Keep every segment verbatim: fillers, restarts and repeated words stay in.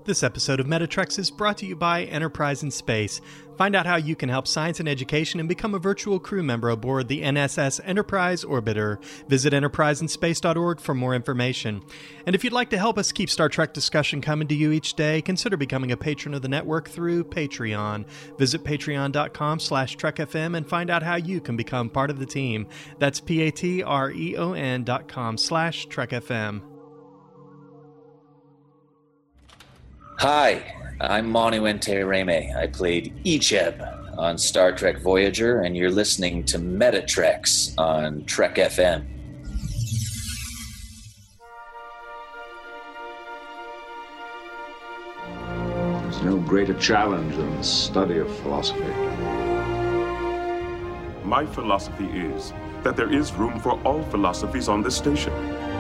This episode of Metatreks is brought to you by Enterprise in Space. Find out how you can help science and education and become a virtual crew member aboard the N S S Enterprise Orbiter. Visit enterprise in space dot org for more information. And if you'd like to help us keep Star Trek discussion coming to you each day, consider becoming a patron of the network through Patreon. Visit patreon.com slash trekfm and find out how you can become part of the team. That's P-A-T-R-E-O-N dot com slash trekfm. Hi, I'm Manu Intiraymi. I played Icheb on Star Trek Voyager, and you're listening to Metatreks on Trek F M. There's no greater challenge than the study of philosophy. My philosophy is that there is room for all philosophies on this station.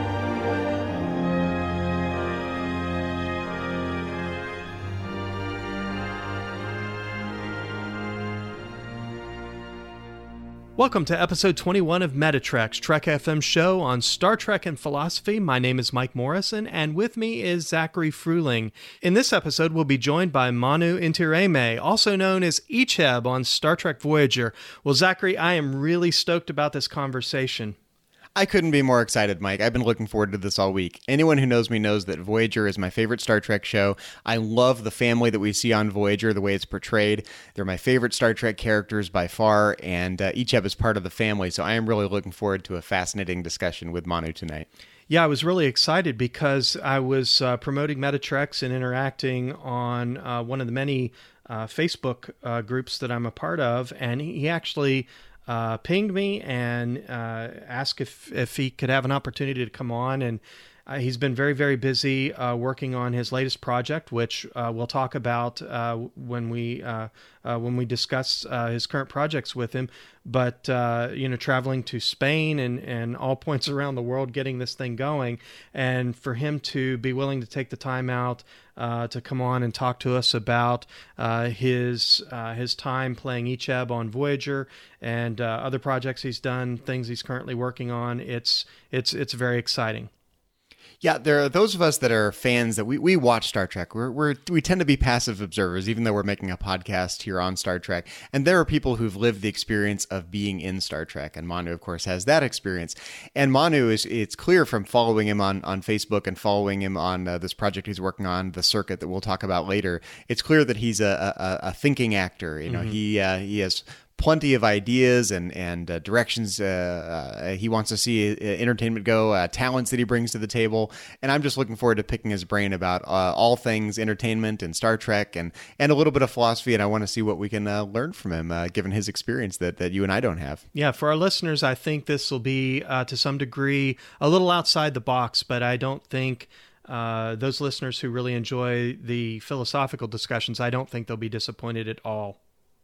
Welcome to episode twenty-one of Metatreks, Trek F M show on Star Trek and philosophy. My name is Mike Morrison, and with me is Zachary Fruling. In this episode, we'll be joined by Manu Intiraymi, also known as Icheb on Star Trek Voyager. Well, Zachary, I am really stoked about this conversation. I couldn't be more excited, Mike. I've been looking forward to this all week. Anyone who knows me knows that Voyager is my favorite Star Trek show. I love the family that we see on Voyager, the way it's portrayed. They're my favorite Star Trek characters by far, and uh, Icheb is part of the family, so I am really looking forward to a fascinating discussion with Manu tonight. Yeah, I was really excited because I was uh, promoting Metatreks and interacting on uh, one of the many uh, Facebook uh, groups that I'm a part of, and he actually Uh, pinged me and uh, asked if, if he could have an opportunity to come on. And uh, he's been very, very busy uh, working on his latest project, which uh, we'll talk about uh, when we uh, uh, when we discuss uh, his current projects with him. But, uh, you know, traveling to Spain and, and all points around the world, getting this thing going. And for him to be willing to take the time out uh, to come on and talk to us about uh, his uh, his time playing Icheb on Voyager and uh, other projects he's done, things he's currently working on, it's it's it's very exciting. Yeah, there are those of us that are fans that we, we watch Star Trek. We're, we're, we tend to be passive observers, even though we're making a podcast here on Star Trek. And there are people who've lived the experience of being in Star Trek. And Manu, of course, has that experience. And Manu, is it's clear from following him on, on Facebook and following him on uh, this project he's working on, The Circuit, that we'll talk about later. It's clear that he's a, a, a thinking actor. You know, mm-hmm. he uh, he has plenty of ideas and and uh, directions uh, uh, he wants to see uh, entertainment go, uh, talents that he brings to the table, and I'm just looking forward to picking his brain about uh, all things entertainment and Star Trek and and a little bit of philosophy, and I want to see what we can uh, learn from him, uh, given his experience that, that you and I don't have. Yeah, for our listeners, I think this will be uh, to some degree a little outside the box, but I don't think uh, those listeners who really enjoy the philosophical discussions, I don't think they'll be disappointed at all.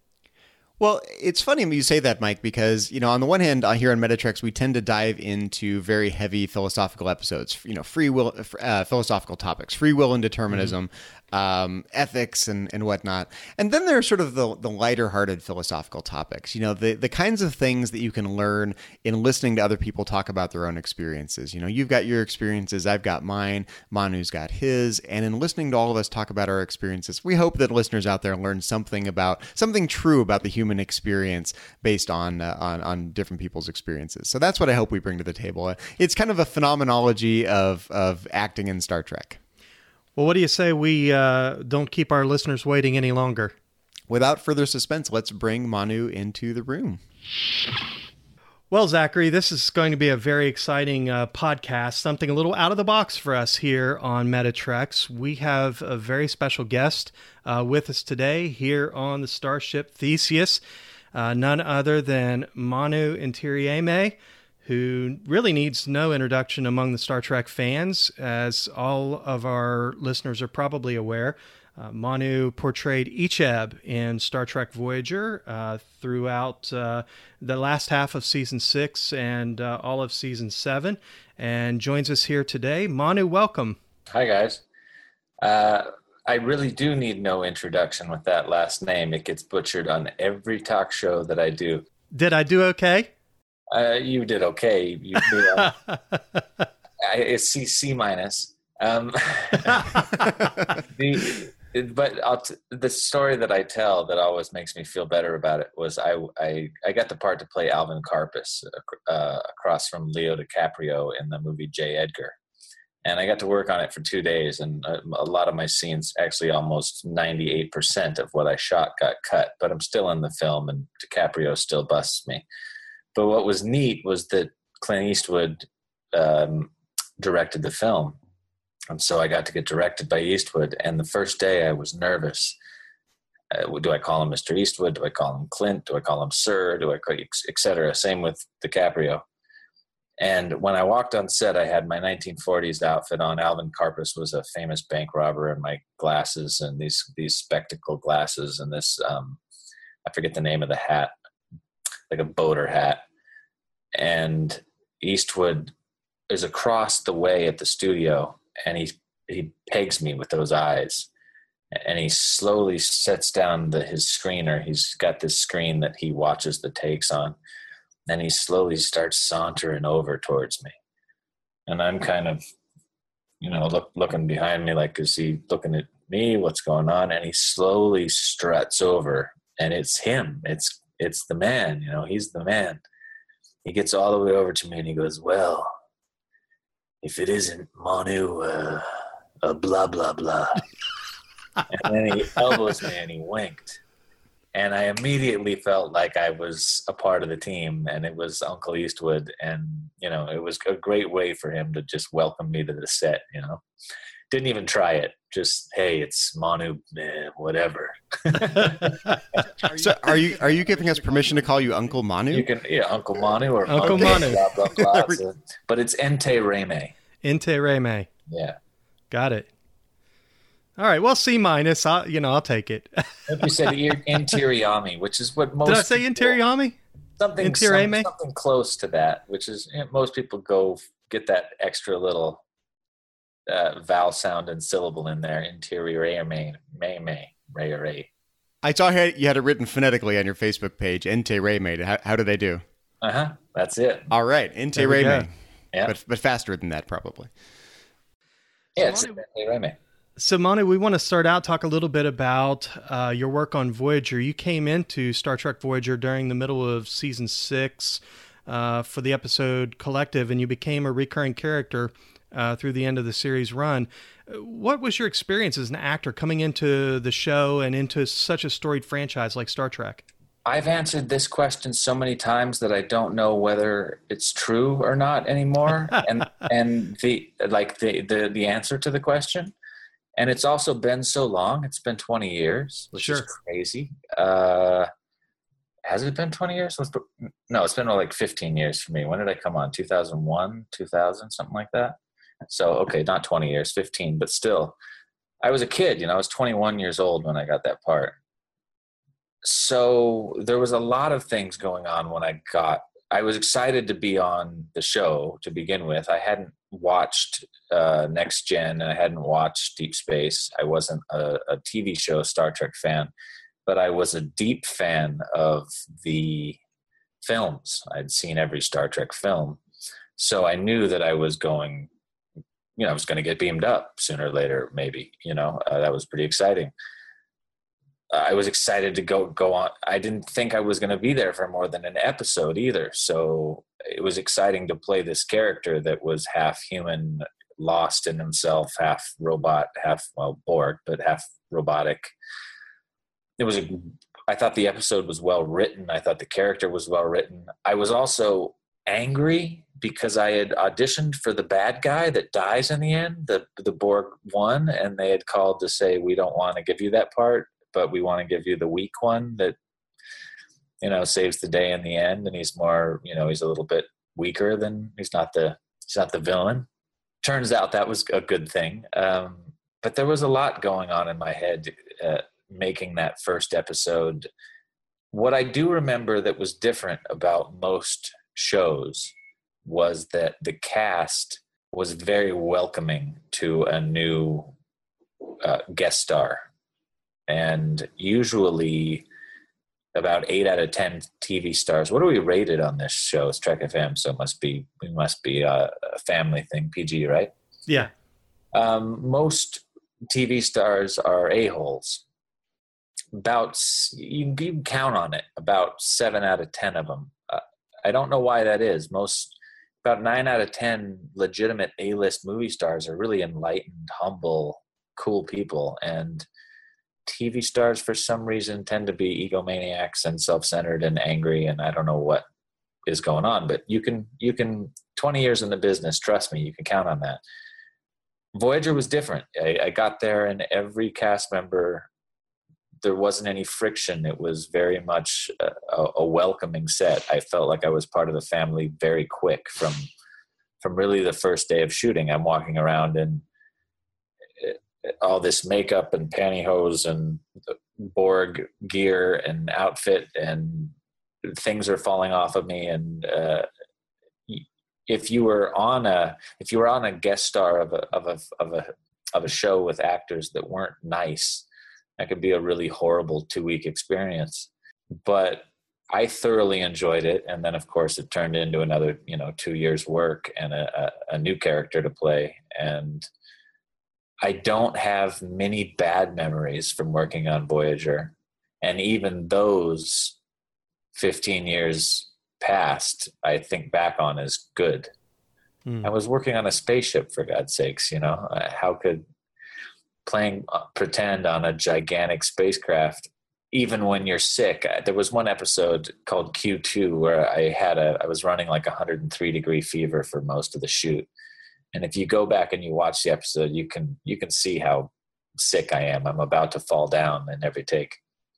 Well, it's funny you say that, Mike, because, you know, on the one hand, uh, here on Metatreks, we tend to dive into very heavy philosophical episodes, you know, free will, uh, philosophical topics, free will and determinism, mm-hmm. um, ethics and, and whatnot. And then there are sort of the, the lighter-hearted philosophical topics, you know, the, the kinds of things that you can learn in listening to other people talk about their own experiences. You know, you've got your experiences, I've got mine, Manu's got his, and in listening to all of us talk about our experiences, we hope that listeners out there learn something about, something true about the human experience based on, uh, on on different people's experiences. So that's what I hope we bring to the table. It's kind of a phenomenology of of acting in Star Trek. Well, what do you say we uh, don't keep our listeners waiting any longer? Without further suspense, let's bring Manu into the room. Well, Zachary, this is going to be a very exciting uh, podcast, something a little out of the box for us here on Metatreks. We have a very special guest uh, with us today here on the Starship Theseus, uh, none other than Manu Intiraymi, who really needs no introduction among the Star Trek fans, as all of our listeners are probably aware. Uh, Manu portrayed Icheb in Star Trek Voyager uh, throughout uh, the last half of Season six and uh, all of Season seven, and joins us here today. Manu, welcome. Hi, guys. Uh, I really do need no introduction with that last name. It gets butchered on every talk show that I do. Did I do okay? Uh, you did okay. You did, uh, I, it's C C minus. Um, the, but I'll t- the story that I tell that always makes me feel better about it was I I, I got the part to play Alvin Karpis uh, across from Leo DiCaprio in the movie J. Edgar. And I got to work on it for two days, and a, a lot of my scenes, actually almost ninety-eight percent of what I shot got cut, but I'm still in the film, and DiCaprio still busts me. But what was neat was that Clint Eastwood um, directed the film. And so I got to get directed by Eastwood, and the first day I was nervous. Uh, do I call him Mister Eastwood? Do I call him Clint? Do I call him Sir? Do I call, et cetera? Same with DiCaprio. And when I walked on set, I had my nineteen forties outfit on. Alvin Karpis was a famous bank robber, and my glasses and these these spectacle glasses and this, um, I forget the name of the hat, like a boater hat. And Eastwood is across the way at the studio, and he he pegs me with those eyes. And he slowly sets down the, his screener. He's got this screen that he watches the takes on. And he slowly starts sauntering over towards me. And I'm kind of, you know, look, looking behind me like, is he looking at me? What's going on? And he slowly struts over. And it's him. It's it's the man, you know, he's the man. He gets all the way over to me and he goes, well, if it isn't Manu, uh, uh, blah, blah, blah. And then he elbows me and he winked. And I immediately felt like I was a part of the team, and it was Uncle Eastwood. And, you know, it was a great way for him to just welcome me to the set, you know. Didn't even try it. Just, hey, it's Manu, eh, whatever. So are you are you giving us permission to call you Uncle Manu? You can, yeah, Uncle Manu or Uncle Manu. Blah, blah, blah. So, but it's Ente Reme. Inte Reme. Yeah. Got it. All right. Well, C minus. I'll, you know, I'll take it. Like you said, Interiami, which is what most. Did I say people, Interiami? Something, some, something close to that, which is, you know, most people go get that extra little uh, vowel sound and syllable in there. Interiami, me, me, re, re. I saw you had it written phonetically on your Facebook page. Inte Reme. How, how do they do? Uh huh. That's it. All right. Inte Reme. Yeah. But but faster than that, probably. Yeah, it's Inte Reme. So, Manu, we want to start out, talk a little bit about uh, your work on Voyager. You came into Star Trek Voyager during the middle of season six uh, for the episode Collective, and you became a recurring character uh, through the end of the series run. What was your experience as an actor coming into the show and into such a storied franchise like Star Trek? I've answered this question so many times that I don't know whether it's true or not anymore. and and the like the, the the answer to the question. And it's also been so long. It's been twenty years, which sure. is crazy. Uh, has it been twenty years? No, it's been like fifteen years for me. When did I come on? two thousand one, two thousand, something like that. So, okay, not twenty years, fifteen, but still. I was a kid, you know, I was twenty-one years old when I got that part. So there was a lot of things going on when I got, I was excited to be on the show to begin with. I hadn't watched uh, Next Gen, and I hadn't watched Deep Space. I wasn't a, a T V show Star Trek fan, but I was a deep fan of the films. I'd seen every Star Trek film. So I knew that I was going, you know, I was going to get beamed up sooner or later, maybe, you know, uh, that was pretty exciting. I was excited to go go on. I didn't think I was going to be there for more than an episode either. So it was exciting to play this character that was half human, lost in himself, half robot, half, well, Borg, but half robotic. It was a, I thought the episode was well written. I thought the character was well written. I was also angry because I had auditioned for the bad guy that dies in the end. The, the Borg won, and they had called to say, we don't want to give you that part, but we want to give you the weak one that, you know, saves the day in the end. And he's more, you know, he's a little bit weaker than, he's not the, he's not the villain. Turns out that was a good thing. Um, but there was a lot going on in my head uh, making that first episode. What I do remember that was different about most shows was that the cast was very welcoming to a new uh, guest star. And usually about eight out of ten T V stars. What are we rated on this show? It's Trek F M, so it must be, we must be a, a family thing, P G, right? Yeah. Um, most T V stars are a-holes. About you, you can count on it. About seven out of ten of them. Uh, I don't know why that is. Most about nine out of ten legitimate A-list movie stars are really enlightened, humble, cool people, and T V stars for some reason tend to be egomaniacs and self-centered and angry, and I don't know what is going on. But you can you can twenty years in the business. Trust me, you can count on that. Voyager was different. I, I got there, and every cast member, there wasn't any friction. It was very much a, a welcoming set. I felt like I was part of the family very quick from from really the first day of shooting. I'm walking around in all this makeup and pantyhose and Borg gear and outfit, and things are falling off of me. And uh, if you were on a if you were on a guest star of a of a of a of a show with actors that weren't nice, that could be a really horrible two-week experience. But I thoroughly enjoyed it. And then, of course, it turned into another, you know, two years work and a, a, a new character to play. And I don't have many bad memories from working on Voyager. And even those fifteen years past, I think back on as good. Mm. I was working on a spaceship, for God's sakes, you know, how could playing pretend on a gigantic spacecraft, even when you're sick. There was one episode called Q two where I had a, I was running like a one hundred three degree fever for most of the shoot. And if you go back and you watch the episode, you can, you can see how sick I am. I'm about to fall down in every take.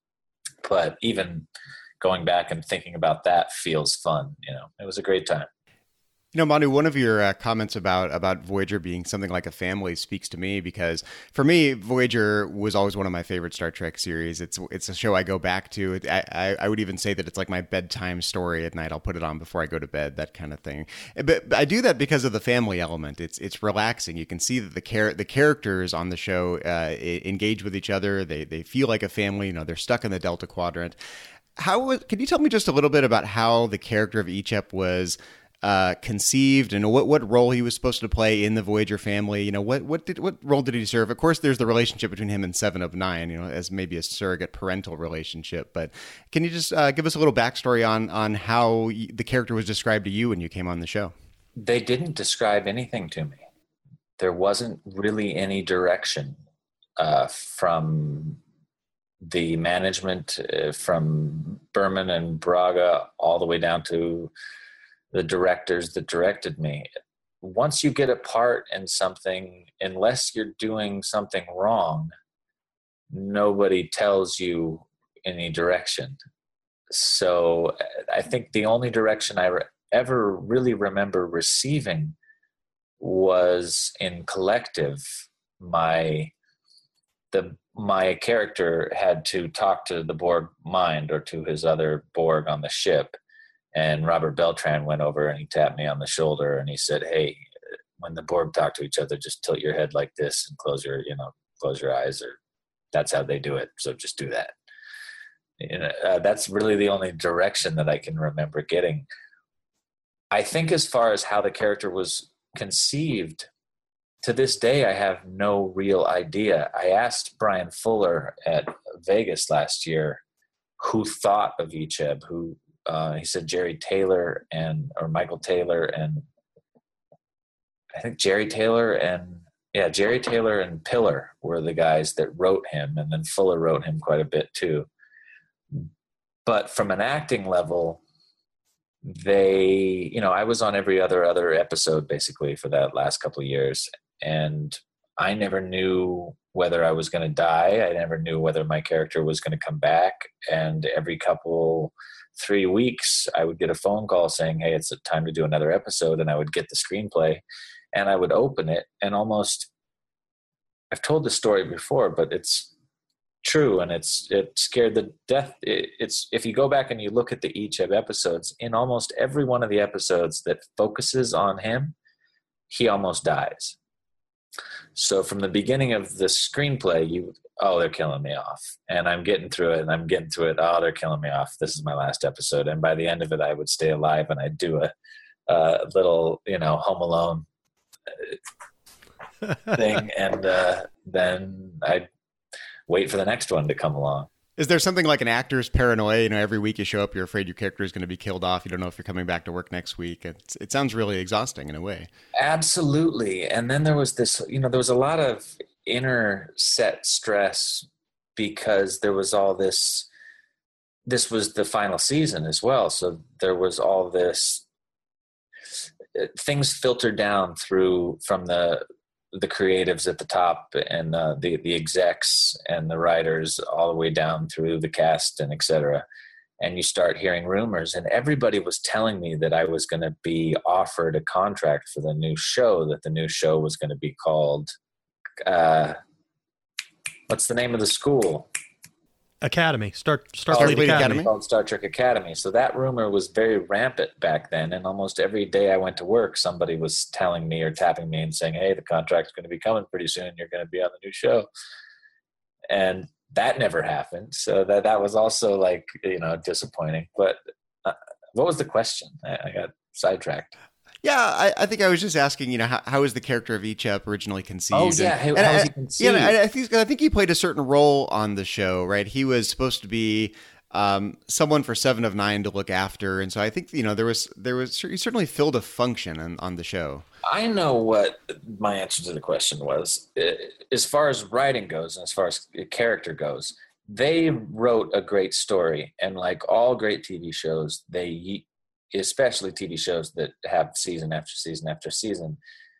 But even going back and thinking about that feels fun. You know, it was a great time. You know, Manu, one of your uh, comments about about Voyager being something like a family speaks to me, because for me, Voyager was always one of my favorite Star Trek series. It's it's a show I go back to. I, I, I would even say that it's like my bedtime story at night. I'll put it on before I go to bed, that kind of thing. But, but I do that because of the family element. It's it's relaxing. You can see that the char- the characters on the show uh, engage with each other. They they feel like a family. You know, they're stuck in the Delta Quadrant. How can you tell me just a little bit about how the character of Icheb was Uh, conceived, and what what role he was supposed to play in the Voyager family? You know, what what did what role did he serve? Of course, there's the relationship between him and Seven of Nine, you know, as maybe a surrogate parental relationship. But can you just uh, give us a little backstory on on how the character was described to you when you came on the show? They didn't describe anything to me. There wasn't really any direction uh, from the management, uh, from Berman and Braga, all the way down to the directors that directed me. Once you get a part in something, unless you're doing something wrong, nobody tells you any direction. So I think the only direction I re- ever really remember receiving was in Collective. My the my character had to talk to the Borg mind, or to his other Borg on the ship. And Robert Beltran went over and he tapped me on the shoulder and he said, "Hey, when the Borg talk to each other, just tilt your head like this and close your, you know, close your eyes, or that's how they do it. So just do that." You know, uh, that's really the only direction that I can remember getting. I think as far as how the character was conceived, to this day, I have no real idea. I asked Brian Fuller at Vegas last year who thought of Icheb, who, Uh, he said Jerry Taylor and or Michael Taylor and I think Jerry Taylor and yeah Jerry Taylor and Piller were the guys that wrote him, and then Fuller wrote him quite a bit too. But from an acting level, they, you know, I was on every other other episode basically for that last couple of years, and I never knew whether I was going to die. I never knew whether my character was going to come back, and every couple three weeks, I would get a phone call saying, "Hey, it's time to do another episode." And I would get the screenplay and I would open it, and almost, I've told this story before, but it's true. And it's, it scared the death. It, it's, if you go back and you look at the Icheb episodes, in almost every one of the episodes that focuses on him, he almost dies. So from the beginning of the screenplay, you, oh, they're killing me off. And I'm getting through it, and I'm getting through it. Oh, they're killing me off. This is my last episode. And by the end of it, I would stay alive, and I'd do a, a little, you know, Home Alone. thing, and uh, then I'd wait for the next one to come along. Is there something like an actor's paranoia? You know, every week you show up, you're afraid your character is going to be killed off. You don't know if you're coming back to work next week. It's, it sounds really exhausting in a way. Absolutely. And then there was this, you know, there was a lot of inner set stress because there was all this, this was the final season as well. So there was all this, things filtered down through from the, the creatives at the top and uh, the the execs and the writers all the way down through the cast and et cetera. And you start hearing rumors, and everybody was telling me that I was going to be offered a contract for the new show, that the new show was going to be called, uh, what's the name of the school? Academy, Star Starfleet Starfleet Academy. Academy. Called Star Trek Academy. So that rumor was very rampant back then, and almost every day I went to work, somebody was telling me or tapping me and saying, "Hey, the contract's going to be coming pretty soon. You're going to be on the new show." And that never happened. So that that was also like, you know, disappointing. But uh, what was the question? I, I got sidetracked. Yeah, I, I think I was just asking, you know, how, how was the character of Icheb originally conceived? Oh, yeah. And, How, and how was I, he conceived? Yeah, I, I think I think he played a certain role on the show, right? He was supposed to be um, someone for Seven of Nine to look after, and so I think, you know, there was there was he certainly filled a function on, on the show. I know what my answer to the question was. As far as writing goes and as far as character goes, they wrote a great story, and like all great T V shows, they especially T V shows that have season after season after season,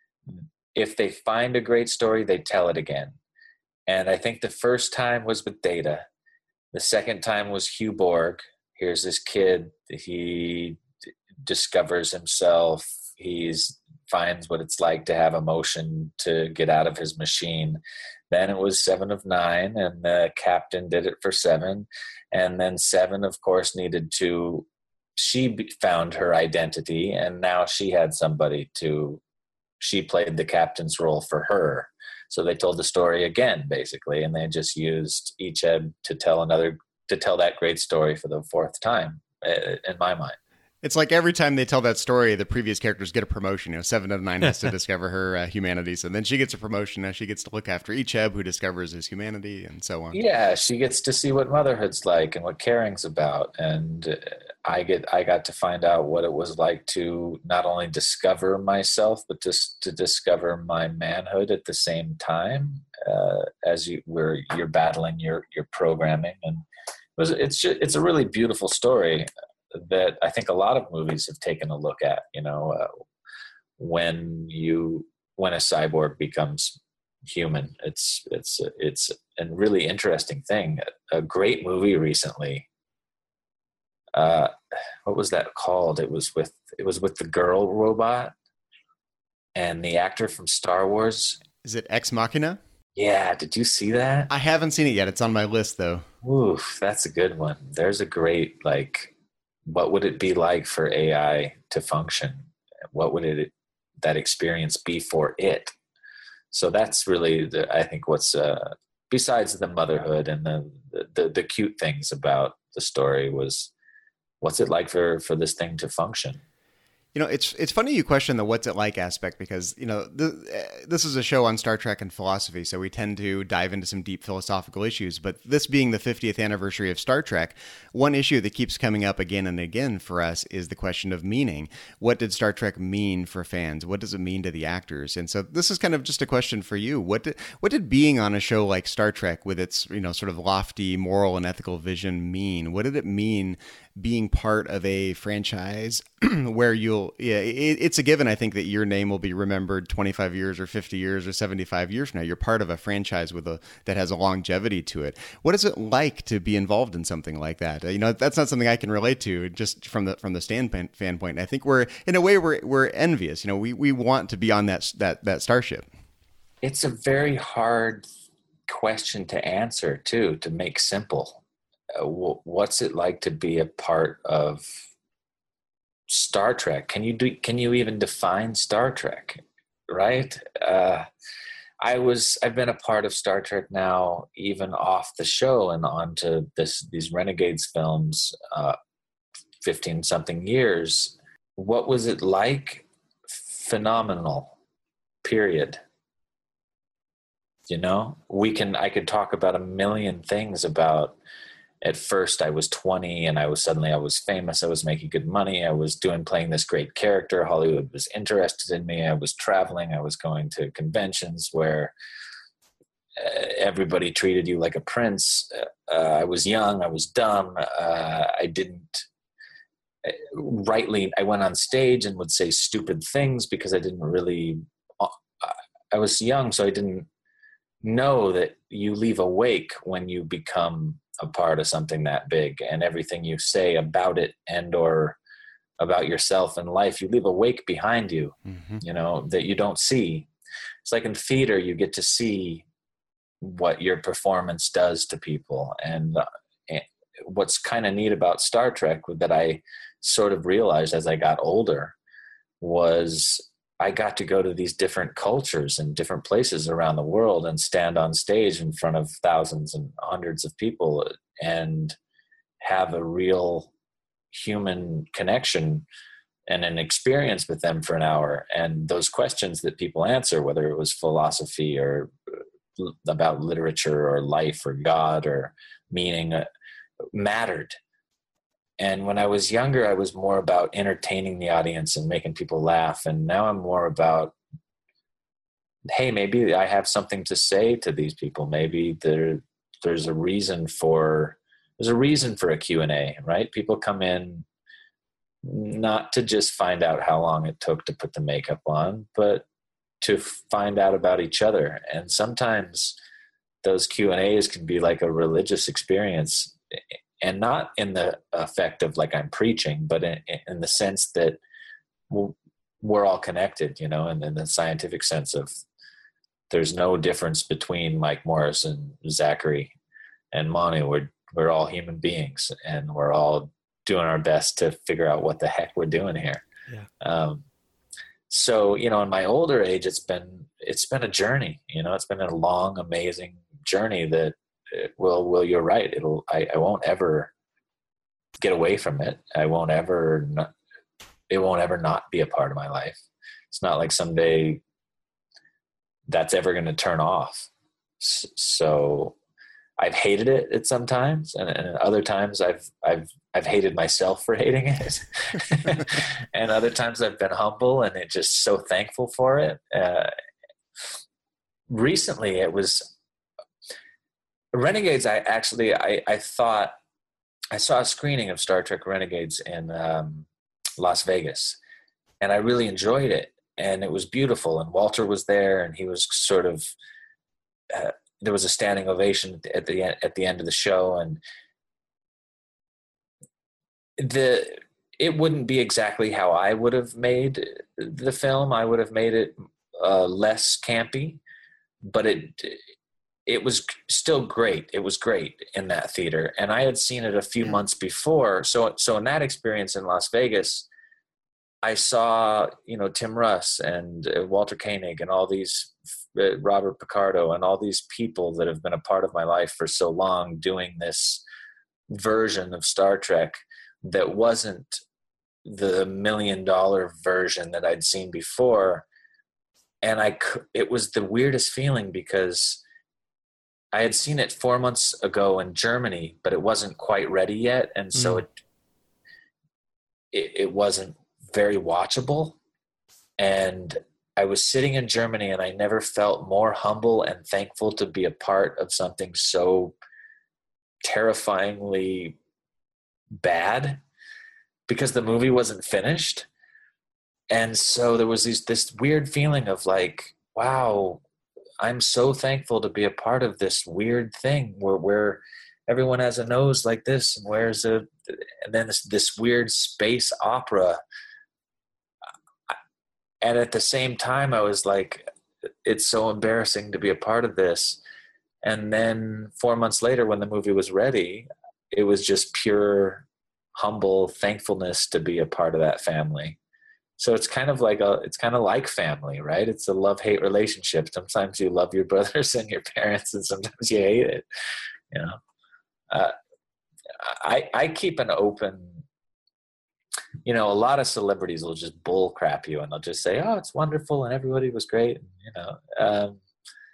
if they find a great story, they tell it again. And I think the first time was with Data. The second time was Hugh Borg. Here's this kid. He d- discovers himself. He's finds what it's like to have emotion, to get out of his machine. Then it was Seven of Nine, and the captain did it for Seven. And then Seven, of course, needed to she found her identity, and now she had somebody to, she played the captain's role for her. So they told the story again, basically, and they just used Icheb to tell another, to tell that great story for the fourth time, in my mind. It's like every time they tell that story, the previous characters get a promotion. You know, Seven of Nine has to discover her uh, humanity, so then she gets a promotion. Now she gets to look after Icheb, who discovers his humanity, and so on. Yeah, she gets to see what motherhood's like and what caring's about, and I get I got to find out what it was like to not only discover myself, but just to discover my manhood at the same time, uh, as you where you're battling your your programming, and it was it's just, it's a really beautiful story that I think a lot of movies have taken a look at, you know, uh, when you, when a cyborg becomes human, it's, it's, it's a really interesting thing. A great movie recently. Uh, what was that called? It was with, it was with the girl robot and the actor from Star Wars. Is it Ex Machina? Yeah. Did you see that? I haven't seen it yet. It's on my list though. Oof, that's a good one. There's a great, like, what would it be like for A I to function? What would it that experience be for it? So that's really, the, I think, what's uh, besides the motherhood and the, the the cute things about the story was, what's it like for for this thing to function? You know, it's it's funny you question the what's it like aspect because, you know, the, uh, this is a show on Star Trek and philosophy, so we tend to dive into some deep philosophical issues. But this being the fiftieth anniversary of Star Trek, one issue that keeps coming up again and again for us is the question of meaning. What did Star Trek mean for fans? What does it mean to the actors? And so this is kind of just a question for you. What did, what did being on a show like Star Trek with its, you know, sort of lofty moral and ethical vision mean? What did it mean being part of a franchise where you'll, yeah, it, it's a given, I think, that your name will be remembered twenty-five years or fifty years or seventy-five years from now. You're part of a franchise with a, that has a longevity to it. What is it like to be involved in something like that? You know, that's not something I can relate to just from the, from the standpoint, fan point. I think we're, in a way, we're, we're envious. You know, we, we want to be on that, that, that starship. It's a very hard question to answer too, to make simple. Uh, what's it like to be a part of Star Trek? Can you do, can you even define Star Trek? Right? Uh, I was, I've been a part of Star Trek now, even off the show and onto this, these Renegades films, uh, fifteen something years. What was it like? Phenomenal, period. You know, we can, I could talk about a million things about, at first I was twenty and I was suddenly, I was famous. I was making good money. I was doing, playing this great character. Hollywood was interested in me. I was traveling. I was going to conventions where uh, everybody treated you like a prince. Uh, I was young. I was dumb. Uh, I didn't uh, rightly, I went on stage and would say stupid things because I didn't really, uh, I was young. So I didn't know that you leave a wake when you become a part of something that big, and everything you say about it and or about yourself and life, you leave a wake behind you, mm-hmm. you know, that you don't see. It's like in theater, you get to see what your performance does to people. And, uh, and what's kind of neat about Star Trek that I sort of realized as I got older was I got to go to these different cultures and different places around the world and stand on stage in front of thousands and hundreds of people and have a real human connection and an experience with them for an hour. And those questions that people answer, whether it was philosophy or about literature or life or God or meaning, uh, mattered. And when I was younger, I was more about entertaining the audience and making people laugh. And now I'm more about, hey, maybe I have something to say to these people. Maybe there, there's a reason for, there's a reason for a Q and A, right? People come in not to just find out how long it took to put the makeup on, but to find out about each other. And sometimes those Q and A's can be like a religious experience. And not in the effect of like I'm preaching, but in, in the sense that we're all connected, you know, and in the scientific sense of there's no difference between Mike Morris and Zachary and Manu. We're, we're all human beings, and we're all doing our best to figure out what the heck we're doing here. Yeah. Um, so, you know, in my older age, it's been, it's been a journey, you know, it's been a long, amazing journey that, Well, well, you're right. It'll. I, I won't ever get away from it. I won't ever. Not, it won't ever not be a part of my life. It's not like someday that's ever going to turn off. So I've hated it at some times, and, and other times I've I've I've hated myself for hating it, and other times I've been humble and it just so thankful for it. Uh, recently, it was. Renegades, I actually, I, I thought, I saw a screening of Star Trek Renegades in um, Las Vegas, and I really enjoyed it, and it was beautiful, and Walter was there, and he was sort of, uh, there was a standing ovation at the end, at the end of the show, and the, it wouldn't be exactly how I would have made the film. I would have made it uh, less campy, but it, it was still great. It was great in that theater. And I had seen it a few months before. So, so in that experience in Las Vegas, I saw, you know, Tim Russ and uh, Walter Koenig and all these, uh, Robert Picardo and all these people that have been a part of my life for so long doing this version of Star Trek that wasn't the million dollar version that I'd seen before. And I, it was the weirdest feeling because I had seen it four months ago in Germany, but it wasn't quite ready yet. And so mm. it, it, it wasn't very watchable. And I was sitting in Germany and I never felt more humble and thankful to be a part of something so terrifyingly bad because the movie wasn't finished. And so there was these, this weird feeling of like, wow, I'm so thankful to be a part of this weird thing where, where everyone has a nose like this and wears a, and then this, this weird space opera. And at the same time, I was like, it's so embarrassing to be a part of this. And then four months later, when the movie was ready, it was just pure, humble thankfulness to be a part of that family. So it's kind of like a, it's kind of like family, right? It's a love-hate relationship. Sometimes you love your brothers and your parents, and sometimes you hate it. You know, uh, I I keep an open. You know, a lot of celebrities will just bull crap you, and they'll just say, "Oh, it's wonderful, and everybody was great." And, you know, um,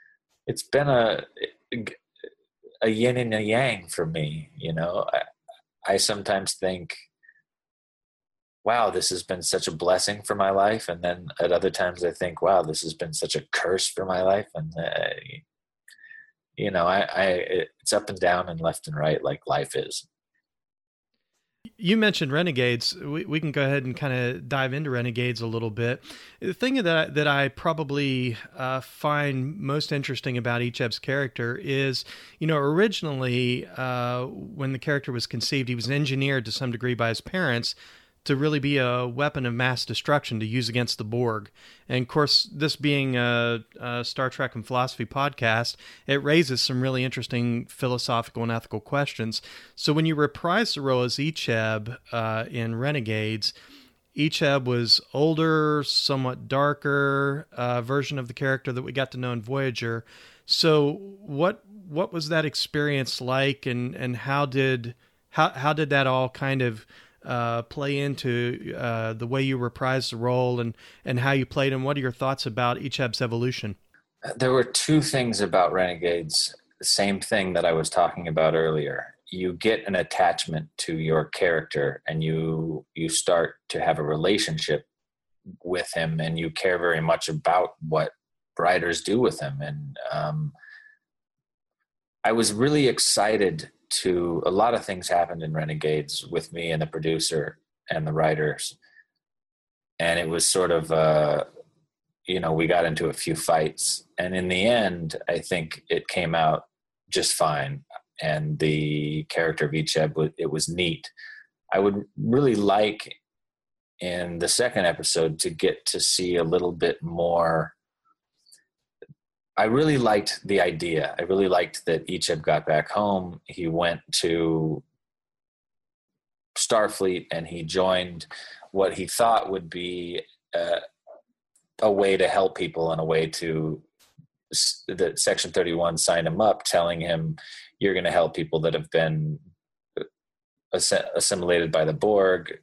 it's been a a yin and a yang for me. You know, I, I sometimes think, wow, this has been such a blessing for my life. And then at other times I think, wow, this has been such a curse for my life. And, uh, you know, I, I, it's up and down and left and right, like life is. You mentioned Renegades. We, we can go ahead and kind of dive into Renegades a little bit. The thing that, that I probably uh, find most interesting about Icheb's character is, you know, originally uh, when the character was conceived, he was engineered to some degree by his parents to really be a weapon of mass destruction to use against the Borg. And of course, this being a, a Star Trek and philosophy podcast, it raises some really interesting philosophical and ethical questions. So when you reprise the role as Icheb uh, in Renegades, Icheb was older, somewhat darker uh, version of the character that we got to know in Voyager. So what what was that experience like, and, and how did how how did that all kind of Uh, play into uh, the way you reprised the role and, and how you played, and what are your thoughts about Icheb's evolution? There were two things about Renegades, the same thing that I was talking about earlier. You get an attachment to your character, and you you start to have a relationship with him, and you care very much about what writers do with him. And um, I was really excited to, a lot of things happened in Renegades with me and the producer and the writers. And it was sort of, uh, you know, we got into a few fights, and in the end, I think it came out just fine. And the character of Icheb, it was neat. I would really like in the second episode to get to see a little bit more. I really liked the idea. I really liked that Icheb got back home. He went to Starfleet, and he joined what he thought would be uh, a way to help people, and a way to, that Section thirty-one signed him up, telling him, you're going to help people that have been assimilated by the Borg,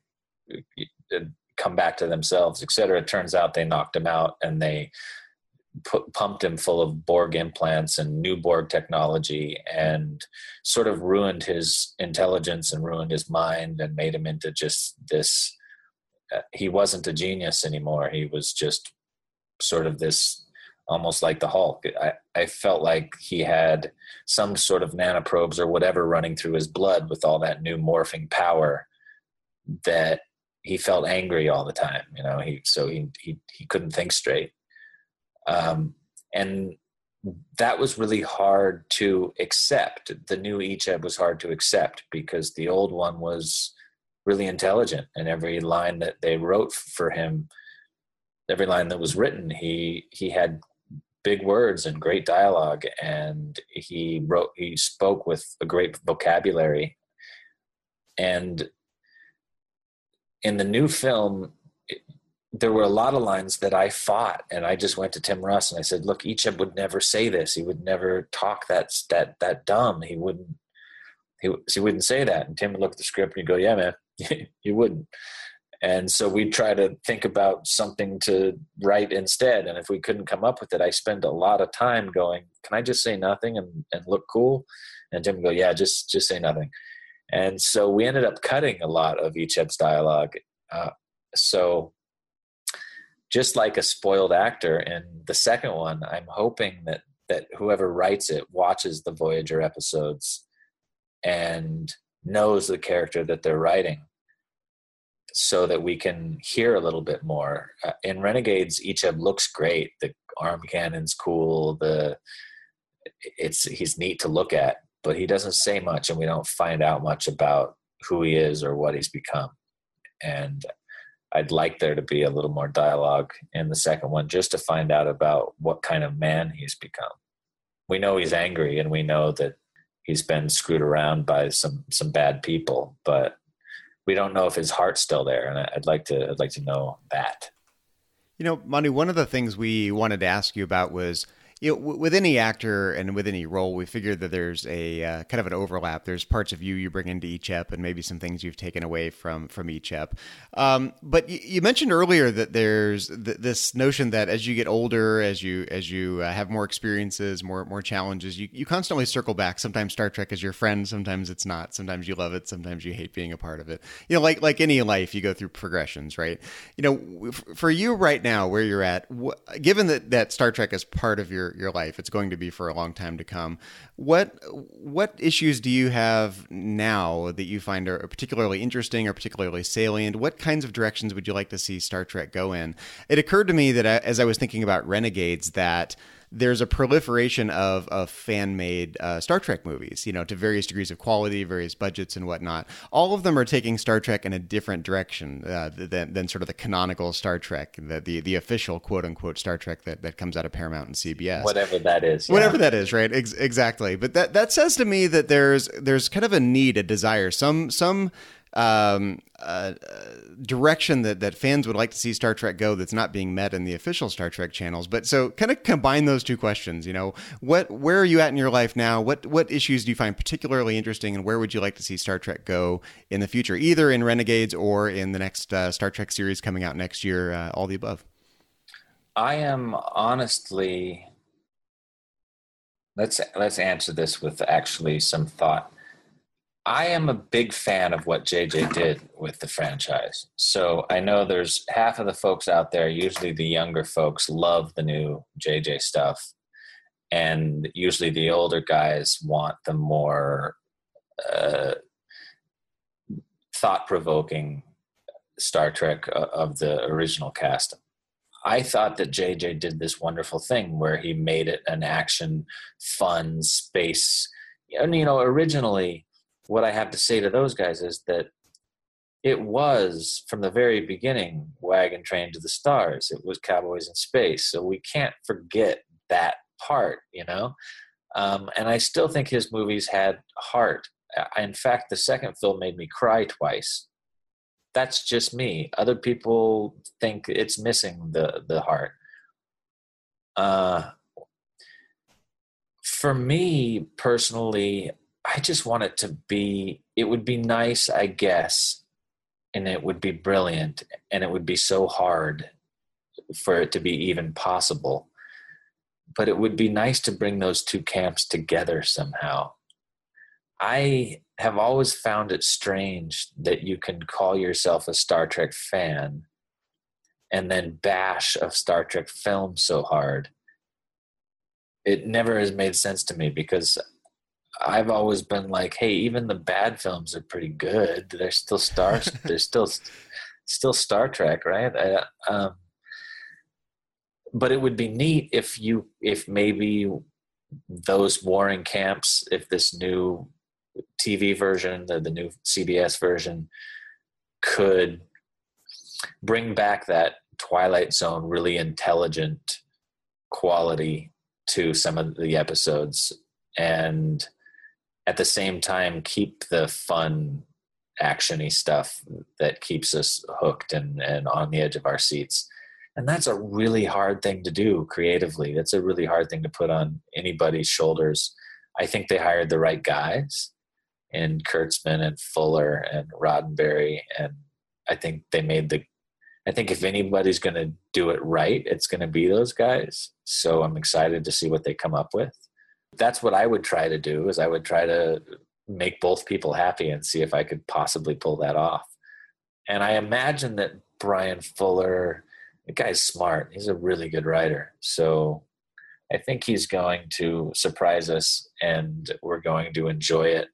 come back to themselves, et cetera. It turns out they knocked him out, and they Put, pumped him full of Borg implants and new Borg technology, and sort of ruined his intelligence and ruined his mind, and made him into just this, uh, he wasn't a genius anymore. He was just sort of this, almost like the Hulk. I, I felt like he had some sort of nanoprobes or whatever running through his blood with all that new morphing power, that he felt angry all the time. You know, he, so he, he, he couldn't think straight. Um, and that was really hard to accept. The new Icheb was hard to accept, because the old one was really intelligent, and every line that they wrote for him, every line that was written, he, he had big words and great dialogue, and he wrote, he spoke with a great vocabulary. And in the new film, it, there were a lot of lines that I fought, and I just went to Tim Russ and I said, look, Icheb would never say this. He would never talk that, that, that dumb. He wouldn't, he, he wouldn't say that. And Tim would look at the script and he'd go, yeah, man, you wouldn't. And so we'd try to think about something to write instead. And if we couldn't come up with it, I spent a lot of time going, can I just say nothing and, and look cool? And Tim would go, yeah, just, just say nothing. And so we ended up cutting a lot of Icheb's dialogue. Uh, so, just like a spoiled actor in the second one, I'm hoping that, that whoever writes it watches the Voyager episodes and knows the character that they're writing, so that we can hear a little bit more. Uh, in Renegades, Icheb looks great. The arm cannon's cool. The it's he's neat to look at, but he doesn't say much, and we don't find out much about who he is or what he's become. And I'd like there to be a little more dialogue in the second one, just to find out about what kind of man he's become. We know he's angry, and we know that he's been screwed around by some, some bad people, but we don't know if his heart's still there. And I'd like to, I'd like to know that. You know, Manu, one of the things we wanted to ask you about was, you know, w- with any actor and with any role, we figure that there's a uh, kind of an overlap. There's parts of you you bring into each ep, and maybe some things you've taken away from from each ep. Um, but y- you mentioned earlier that there's th- this notion that as you get older, as you as you uh, have more experiences, more more challenges, you you constantly circle back. Sometimes Star Trek is your friend, sometimes it's not. Sometimes you love it, sometimes you hate being a part of it. You know, like like any life, you go through progressions, right? You know, f- for you right now, where you're at, wh- given that, that Star Trek is part of your, your life, it's going to be for a long time to come. What what issues do you have now that you find are particularly interesting or particularly salient? What kinds of directions would you like to see Star Trek go in? It occurred to me that I, as I was thinking about Renegades, that there's a proliferation of, of fan-made uh, Star Trek movies, you know, to various degrees of quality, various budgets and whatnot. All of them are taking Star Trek in a different direction uh, than, than sort of the canonical Star Trek, the the, the official quote-unquote Star Trek that, that comes out of Paramount and C B S. Whatever that is. Yeah. Whatever that is, right? Ex- exactly. But that, that says to me that there's there's kind of a need, a desire, some some um, uh, direction that, that fans would like to see Star Trek go that's not being met in the official Star Trek channels. But so kind of combine those two questions, you know, what, where are you at in your life now? What, what issues do you find particularly interesting, and where would you like to see Star Trek go in the future, either in Renegades or in the next uh, Star Trek series coming out next year, uh, all the above? I am honestly, let's, let's answer this with actually some thought. I am a big fan of what J J did with the franchise. So I know there's half of the folks out there, usually the younger folks, love the new J J stuff. And usually the older guys want the more uh, thought-provoking Star Trek of the original cast. I thought that J J did this wonderful thing where he made it an action, fun, space. And, you know, originally, what I have to say to those guys is that it was, from the very beginning, Wagon Train to the Stars. It was Cowboys in Space. So we can't forget that part, you know? Um, and I still think his movies had heart. In fact, the second film made me cry twice. That's just me. Other people think it's missing the, the heart. Uh, for me, personally, I just want it to be, it would be nice, I guess, and it would be brilliant, and it would be so hard for it to be even possible. But it would be nice to bring those two camps together somehow. I have always found it strange that you can call yourself a Star Trek fan and then bash a Star Trek film so hard. It never has made sense to me, because I've always been like, hey, even the bad films are pretty good. They're still Star, they're still, still Star Trek, right? I, um, but it would be neat if you, if maybe those warring camps, if this new T V version, the, the new C B S version, could bring back that Twilight Zone really intelligent quality to some of the episodes, and at the same time keep the fun, action-y stuff that keeps us hooked and, and on the edge of our seats. And that's a really hard thing to do creatively. That's a really hard thing to put on anybody's shoulders. I think they hired the right guys in Kurtzman and Fuller and Roddenberry, and I think they made the, I think if anybody's going to do it right, it's going to be those guys. So I'm excited to see what they come up with. That's what I would try to do, is I would try to make both people happy and see if I could possibly pull that off. And I imagine that Brian Fuller, the guy's smart. He's a really good writer. So I think he's going to surprise us, and we're going to enjoy it.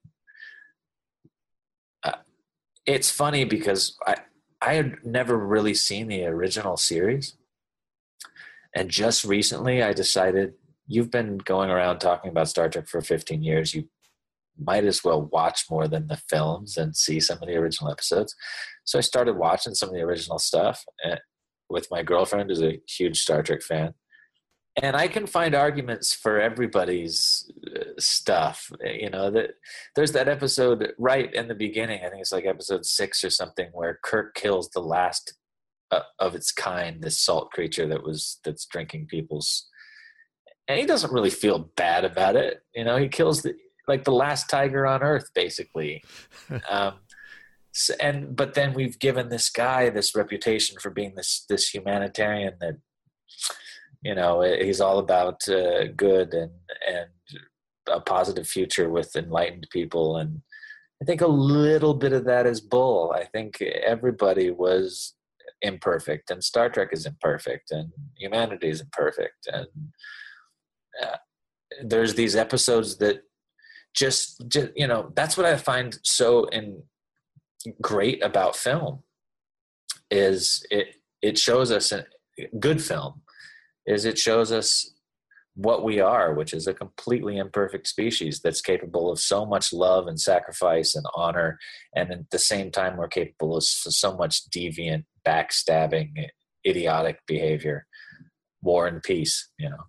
Uh, it's funny because I, I had never really seen the original series. And just recently I decided, you've been going around talking about Star Trek for fifteen years. You might as well watch more than the films and see some of the original episodes. So I started watching some of the original stuff with my girlfriend, who's a huge Star Trek fan. And I can find arguments for everybody's stuff. You know, that there's that episode right in the beginning, I think it's like episode six or something, where Kirk kills the last uh, of its kind, this salt creature that was, that's drinking people's. and he doesn't really feel bad about it. You know, he kills the, like the last tiger on earth, basically. um, so, and but then we've given this guy this reputation for being this this humanitarian that, you know, he's all about uh, good and and a positive future with enlightened people. And I think a little bit of that is bull. I think everybody was imperfect, and Star Trek is imperfect, and humanity is imperfect, and uh, there's these episodes that just, just, you know, that's what I find so in great about film is it it shows us a good film is it shows us what we are, which is a completely imperfect species that's capable of so much love and sacrifice and honor, and at the same time we're capable of so much deviant, backstabbing, idiotic behavior. War and peace, you know.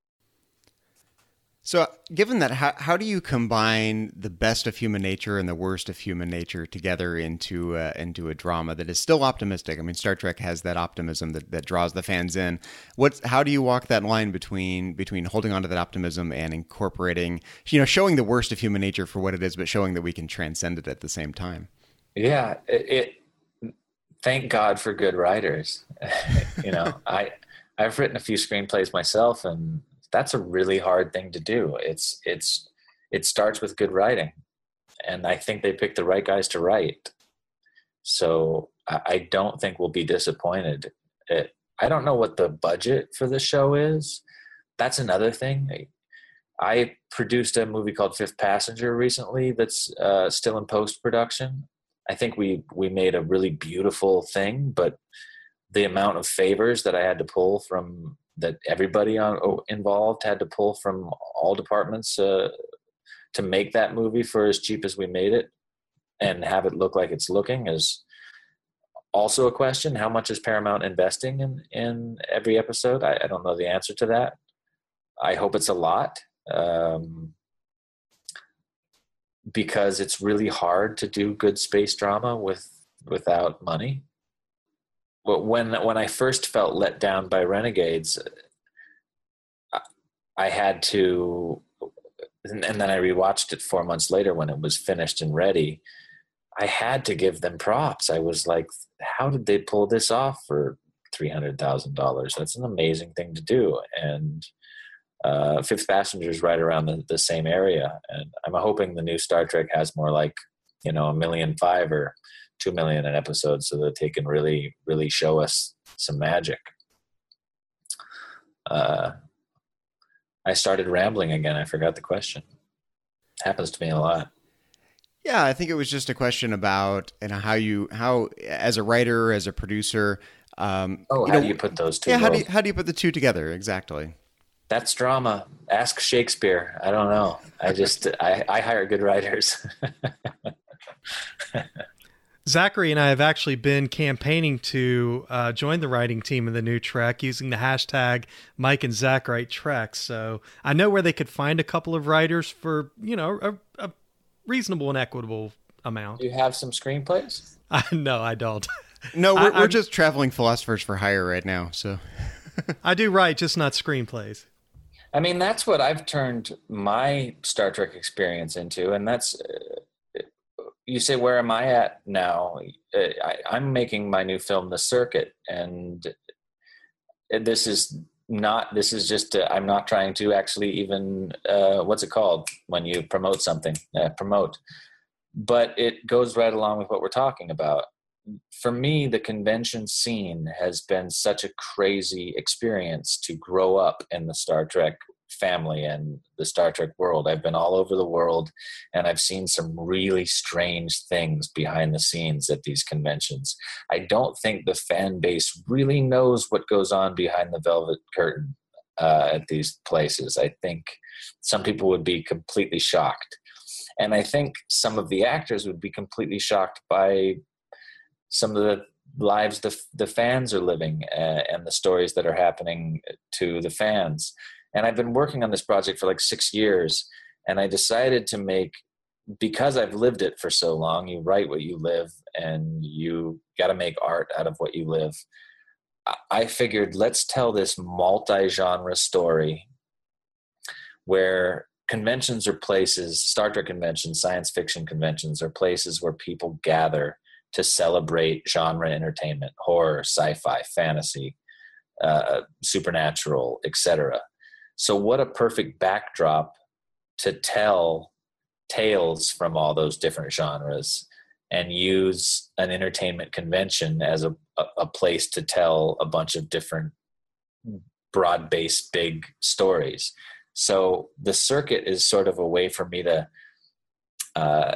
So given that, how, how do you combine the best of human nature and the worst of human nature together into uh, into a drama that is still optimistic? I mean, Star Trek has that optimism that, that draws the fans in. What's how do you walk that line between between holding on to that optimism and incorporating, you know, showing the worst of human nature for what it is, but showing that we can transcend it at the same time? Yeah, it. it thank God for good writers. you know, I I've written a few screenplays myself, and that's a really hard thing to do. It's it's it starts with good writing, and I think they picked the right guys to write. So I, I don't think we'll be disappointed. It, I don't know what the budget for the show is. That's another thing. I, I produced a movie called Fifth Passenger recently that's uh, still in post production. I think we we made a really beautiful thing, but the amount of favors that I had to pull from that everybody on, involved had to pull from all departments uh, to make that movie for as cheap as we made it and have it look like it's looking is also a question. How much is Paramount investing in, in every episode? I, I don't know the answer to that. I hope it's a lot um, because it's really hard to do good space drama with without money. But when when I first felt let down by Renegades, I had to, and then I rewatched it four months later when it was finished and ready. I had to give them props. I was like, how did they pull this off for three hundred thousand dollars? That's an amazing thing to do. And uh, Fifth Passenger is right around the, the same area. And I'm hoping the new Star Trek has more like, you know, a million five or two million an episode so that they can really, really show us some magic. Uh, I started rambling again. I forgot the question. Happens to me a lot. Yeah, I think it was just a question about you know how you how as a writer, as a producer. Um, oh, you how know, do you put those two? Yeah, how do you, how do you put the two together exactly? That's drama. Ask Shakespeare. I don't know. I just I, I hire good writers. Zachary and I have actually been campaigning to uh, join the writing team of the new Trek using the hashtag Mike and Zach Write Trek. So I know where they could find a couple of writers for, you know, a, a reasonable and equitable amount. Do you have some screenplays? Uh, no, I don't. No, we're, I, we're just traveling philosophers for hire right now. So I do write, just not screenplays. I mean, that's what I've turned my Star Trek experience into. And that's... Uh, You say, where am I at now? I, I'm making my new film, The Circuit, and this is not, this is just, uh, I'm not trying to actually even, uh, what's it called when you promote something, uh, promote, but it goes right along with what we're talking about. For me, the convention scene has been such a crazy experience to grow up in the Star Trek family and the Star Trek world. I've been all over the world, and I've seen some really strange things behind the scenes at these conventions. I don't think the fan base really knows what goes on behind the velvet curtain uh, at these places. I think some people would be completely shocked. And I think some of the actors would be completely shocked by some of the lives the, the fans are living uh, and the stories that are happening to the fans. And I've been working on this project for like six years, and I decided to make, because I've lived it for so long, you write what you live, and you got to make art out of what you live. I figured, let's tell this multi-genre story where conventions are places, Star Trek conventions, science fiction conventions are places where people gather to celebrate genre entertainment, horror, sci-fi, fantasy, uh, supernatural, et cetera. So what a perfect backdrop to tell tales from all those different genres and use an entertainment convention as a, a, a place to tell a bunch of different broad-based big stories. So the circuit is sort of a way for me to uh,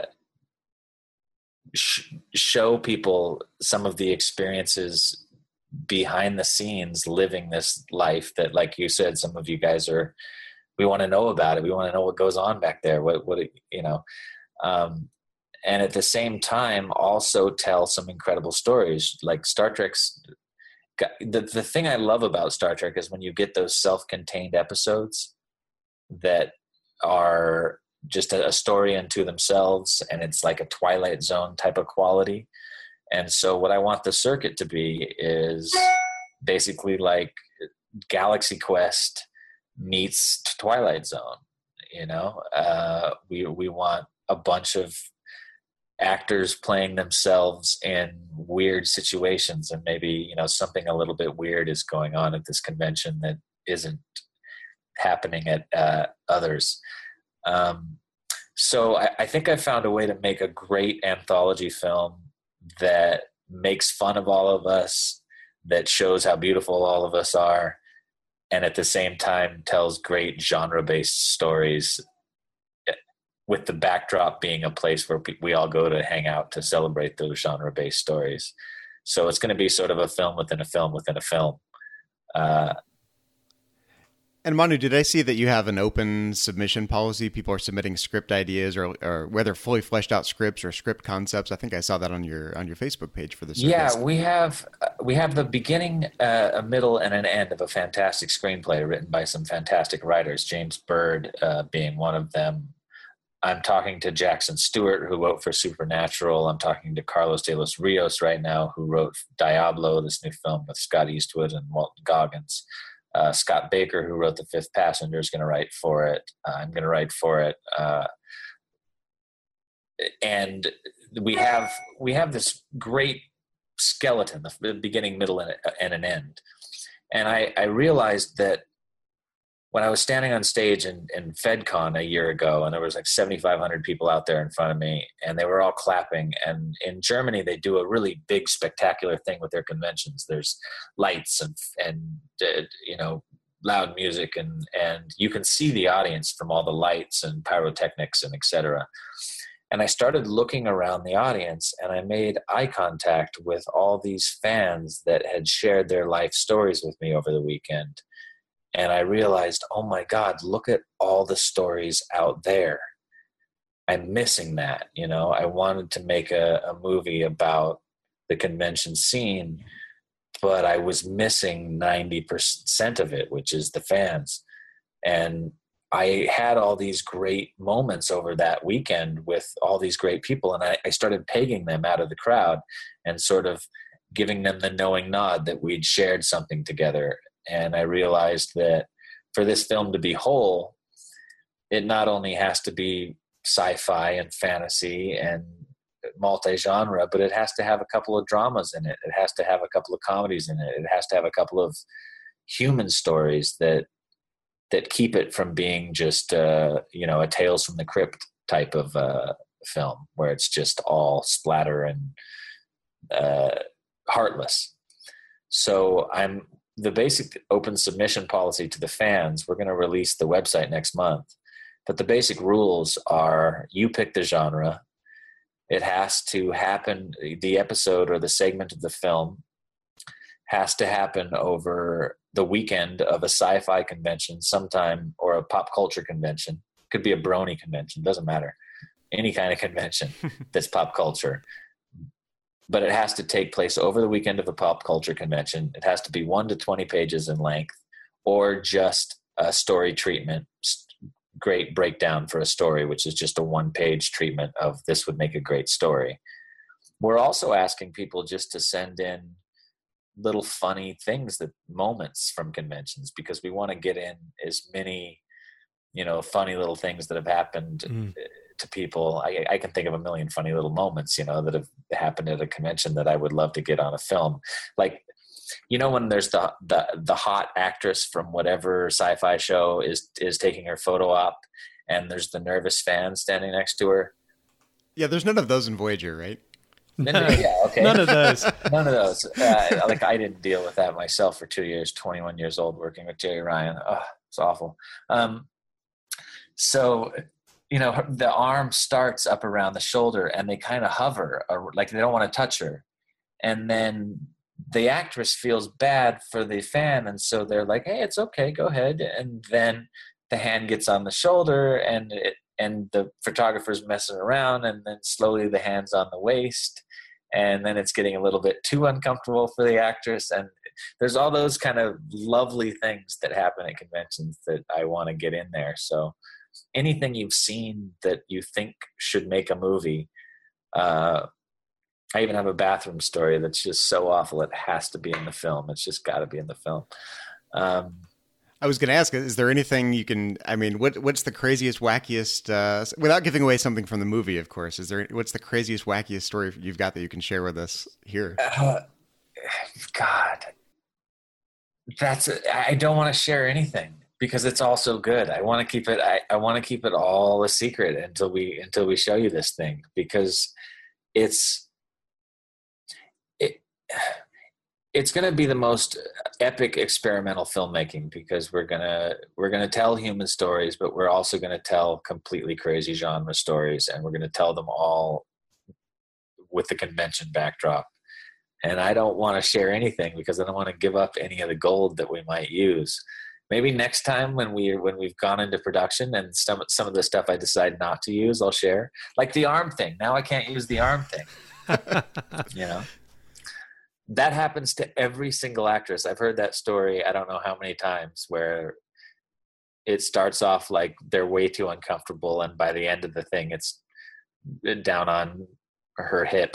sh- show people some of the experiences behind the scenes living this life that, like you said, some of you guys are, we want to know about it. We want to know what goes on back there. What, what, you know, um, and at the same time, also tell some incredible stories. Like Star Trek's, the, the thing I love about Star Trek is when you get those self-contained episodes that are just a, a story unto themselves, and it's like a Twilight Zone type of quality. And so what I want the circuit to be is basically like Galaxy Quest meets Twilight Zone. You know, uh, we we want a bunch of actors playing themselves in weird situations, and maybe, you know, something a little bit weird is going on at this convention that isn't happening at uh, others. Um, so I, I think I found a way to make a great anthology film that makes fun of all of us, that shows how beautiful all of us are, and at the same time tells great genre-based stories, with the backdrop being a place where we all go to hang out to celebrate those genre-based stories. So it's going to be sort of a film within a film within a film. Uh, And Manu, did I see that you have an open submission policy? People are submitting script ideas, or, or whether fully fleshed out scripts or script concepts. I think I saw that on your on your Facebook page for this. Yeah, we have uh, we have the beginning, uh, a middle, and an end of a fantastic screenplay written by some fantastic writers. James Bird uh, being one of them. I'm talking to Jackson Stewart, who wrote for Supernatural. I'm talking to Carlos de los Rios right now, who wrote Diablo, this new film with Scott Eastwood and Walton Goggins. Uh, Scott Baker, who wrote The Fifth Passenger, is going to write for it. Uh, I'm going to write for it. Uh, and we have we have this great skeleton, the beginning, middle, and, and an end. And I, I realized that when I was standing on stage in, in FedCon a year ago, and there was like seventy-five hundred people out there in front of me, and they were all clapping. And in Germany, they do a really big, spectacular thing with their conventions. There's lights and, and uh, you know, loud music, and, and you can see the audience from all the lights and pyrotechnics and et cetera. And I started looking around the audience, and I made eye contact with all these fans that had shared their life stories with me over the weekend. And I realized, oh my God, look at all the stories out there. I'm missing that. You know, I wanted to make a, a movie about the convention scene, but I was missing ninety percent of it, which is the fans. And I had all these great moments over that weekend with all these great people. And I, I started pegging them out of the crowd and sort of giving them the knowing nod that we'd shared something together. And I realized that for this film to be whole, it not only has to be sci-fi and fantasy and multi-genre, but it has to have a couple of dramas in it. It has to have a couple of comedies in it. It has to have a couple of human stories that that keep it from being just, uh, you know, a Tales from the Crypt type of uh, film where it's just all splatter and uh, heartless. So I'm the basic open submission policy to the fans. We're going to release the website next month, but the basic rules are you pick the genre. It has to happen. The episode or the segment of the film has to happen over the weekend of a sci-fi convention sometime, or a pop culture convention. Could be a brony convention. Doesn't matter. Any kind of convention that's pop culture. But it has to take place over the weekend of a pop culture convention. It has to be one to twenty pages in length, or just a story treatment, great breakdown for a story, which is just a one-page treatment of this would make a great story. We're also asking people just to send in little funny things, that moments from conventions, because we want to get in as many you know, funny little things that have happened mm. to people. I, I can think of a million funny little moments, you know, that have happened at a convention that I would love to get on a film. Like, you know, when there's the, the, the hot actress from whatever sci-fi show is, is taking her photo op, and there's the nervous fan standing next to her. Yeah. There's none of those in Voyager, right? No, yeah, okay. None of those. None of those. Uh, like, I didn't deal with that myself for two years, twenty-one years old, working with Jay Ryan. Oh, it's awful. Um, so, you know, the arm starts up around the shoulder and they kind of hover, or like they don't want to touch her. And then the actress feels bad for the fan. And so they're like, hey, it's okay, go ahead. And then the hand gets on the shoulder, and it, and the photographer's messing around, and then slowly the hand's on the waist, and then it's getting a little bit too uncomfortable for the actress. And there's all those kind of lovely things that happen at conventions that I want to get in there. So anything you've seen that you think should make a movie, uh, I even have a bathroom story that's just so awful it has to be in the film. It's just got to be in the film. Um, I was going to ask, is there anything you can, I mean, what what's the craziest, wackiest, uh, without giving away something from the movie, of course, is there, what's the craziest, wackiest story you've got that you can share with us here? Uh, God, that's, I don't want to share anything because it's all so good. I want to keep it, I, I want to keep it all a secret until we, until we show you this thing, because it's, it, it's going to be the most epic experimental filmmaking, because we're going to, we're going to tell human stories, but we're also going to tell completely crazy genre stories. And we're going to tell them all with the convention backdrop. And I don't want to share anything because I don't want to give up any of the gold that we might use. Maybe next time when we, when we've gone into production and some, some of the stuff I decide not to use, I'll share, like the arm thing. Now I can't use the arm thing, you know? That happens to every single actress. I've heard that story I don't know how many times, where it starts off like they're way too uncomfortable, and by the end of the thing, it's down on her hip.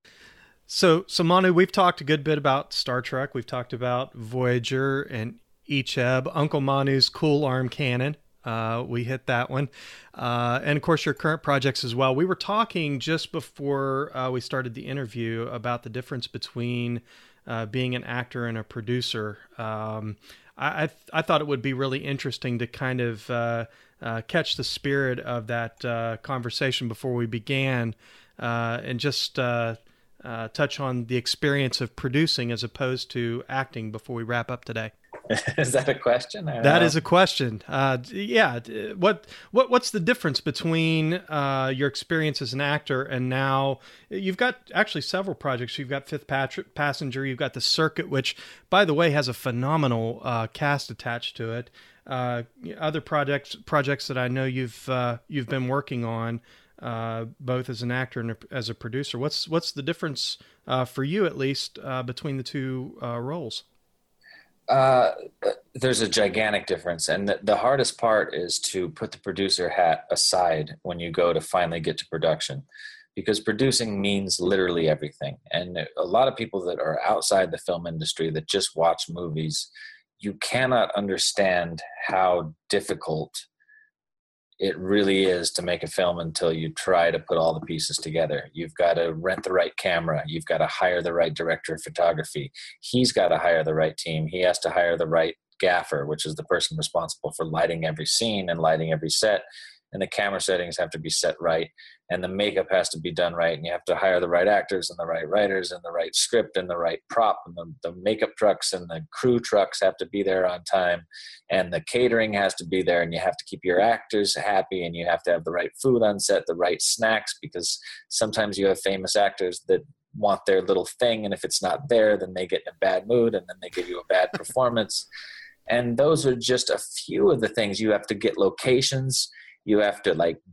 So, so Manu, we've talked a good bit about Star Trek. We've talked about Voyager and Icheb, Uncle Manu's cool arm cannon. Uh, we hit that one. Uh, and of course your current projects as well. We were talking just before uh, we started the interview about the difference between uh, being an actor and a producer. Um, I, I, th- I thought it would be really interesting to kind of uh, uh, catch the spirit of that uh, conversation before we began, uh, and just uh, uh, touch on the experience of producing as opposed to acting before we wrap up today. Is that a question? That know. is a question. Uh, yeah. What what what's the difference between uh, your experience as an actor and now you've got actually several projects. You've got Fifth Pat- Passenger. You've got The Circuit, which, by the way, has a phenomenal uh, cast attached to it. Uh, other projects projects that I know you've uh, you've been working on, uh, both as an actor and as a producer. What's what's the difference uh, for you, at least, uh, between the two uh, roles? Uh, there's a gigantic difference. And the, the hardest part is to put the producer hat aside when you go to finally get to production, because producing means literally everything. And a lot of people that are outside the film industry that just watch movies, you cannot understand how difficult it really is to make a film until you try to put all the pieces together. You've got to rent the right camera. You've got to hire the right director of photography. He's got to hire the right team. He has to hire the right gaffer, which is the person responsible for lighting every scene and lighting every set. And the camera settings have to be set right. And the makeup has to be done right. And you have to hire the right actors and the right writers and the right script and the right prop. And the, the makeup trucks and the crew trucks have to be there on time. And the catering has to be there. And you have to keep your actors happy. And you have to have the right food on set, the right snacks, because sometimes you have famous actors that want their little thing. And if it's not there, then they get in a bad mood and then they give you a bad performance. And those are just a few of the things. You have to get locations. You have to like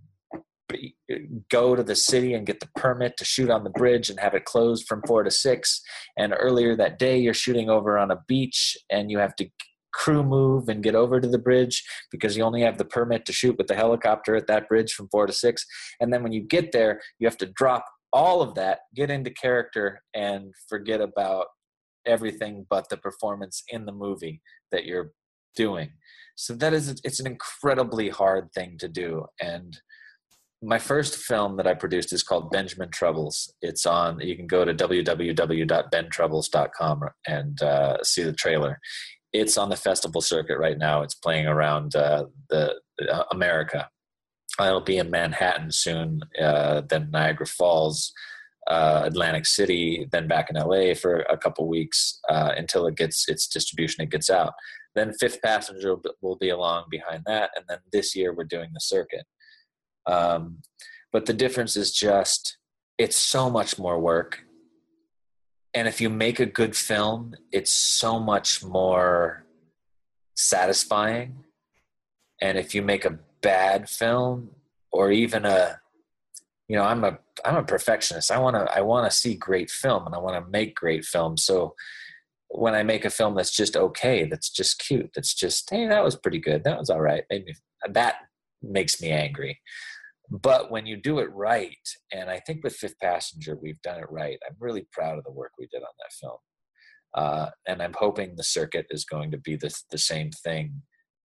go to the city and get the permit to shoot on the bridge and have it closed from four to six. And earlier that day, you're shooting over on a beach and you have to crew move and get over to the bridge because you only have the permit to shoot with the helicopter at that bridge from four to six. And then when you get there, you have to drop all of that, get into character, and forget about everything but the performance in the movie that you're doing. So that is, it's an incredibly hard thing to do. And my first film that I produced is called Benjamin Troubles. It's on, you can go to w w w dot ben troubles dot com and uh, see the trailer. It's on the festival circuit right now. It's playing around uh, the uh, America. It'll be in Manhattan soon, uh, then Niagara Falls, uh, Atlantic City, then back in L A for a couple weeks uh, until it gets its distribution, it gets out. Then Fifth Passenger will be along behind that, and then this year we're doing the circuit. Um, but the difference is just, it's so much more work. And if you make a good film, it's so much more satisfying. And if you make a bad film, or even a, you know, I'm a, I'm a perfectionist. I want to, I want to see great film, and I want to make great film. So when I make a film that's just okay, that's just cute, that's just, hey, that was pretty good, that was all right, maybe that makes me angry. But when you do it right, and I think with Fifth Passenger, we've done it right. I'm really proud of the work we did on that film. Uh, and I'm hoping the circuit is going to be the, the same thing.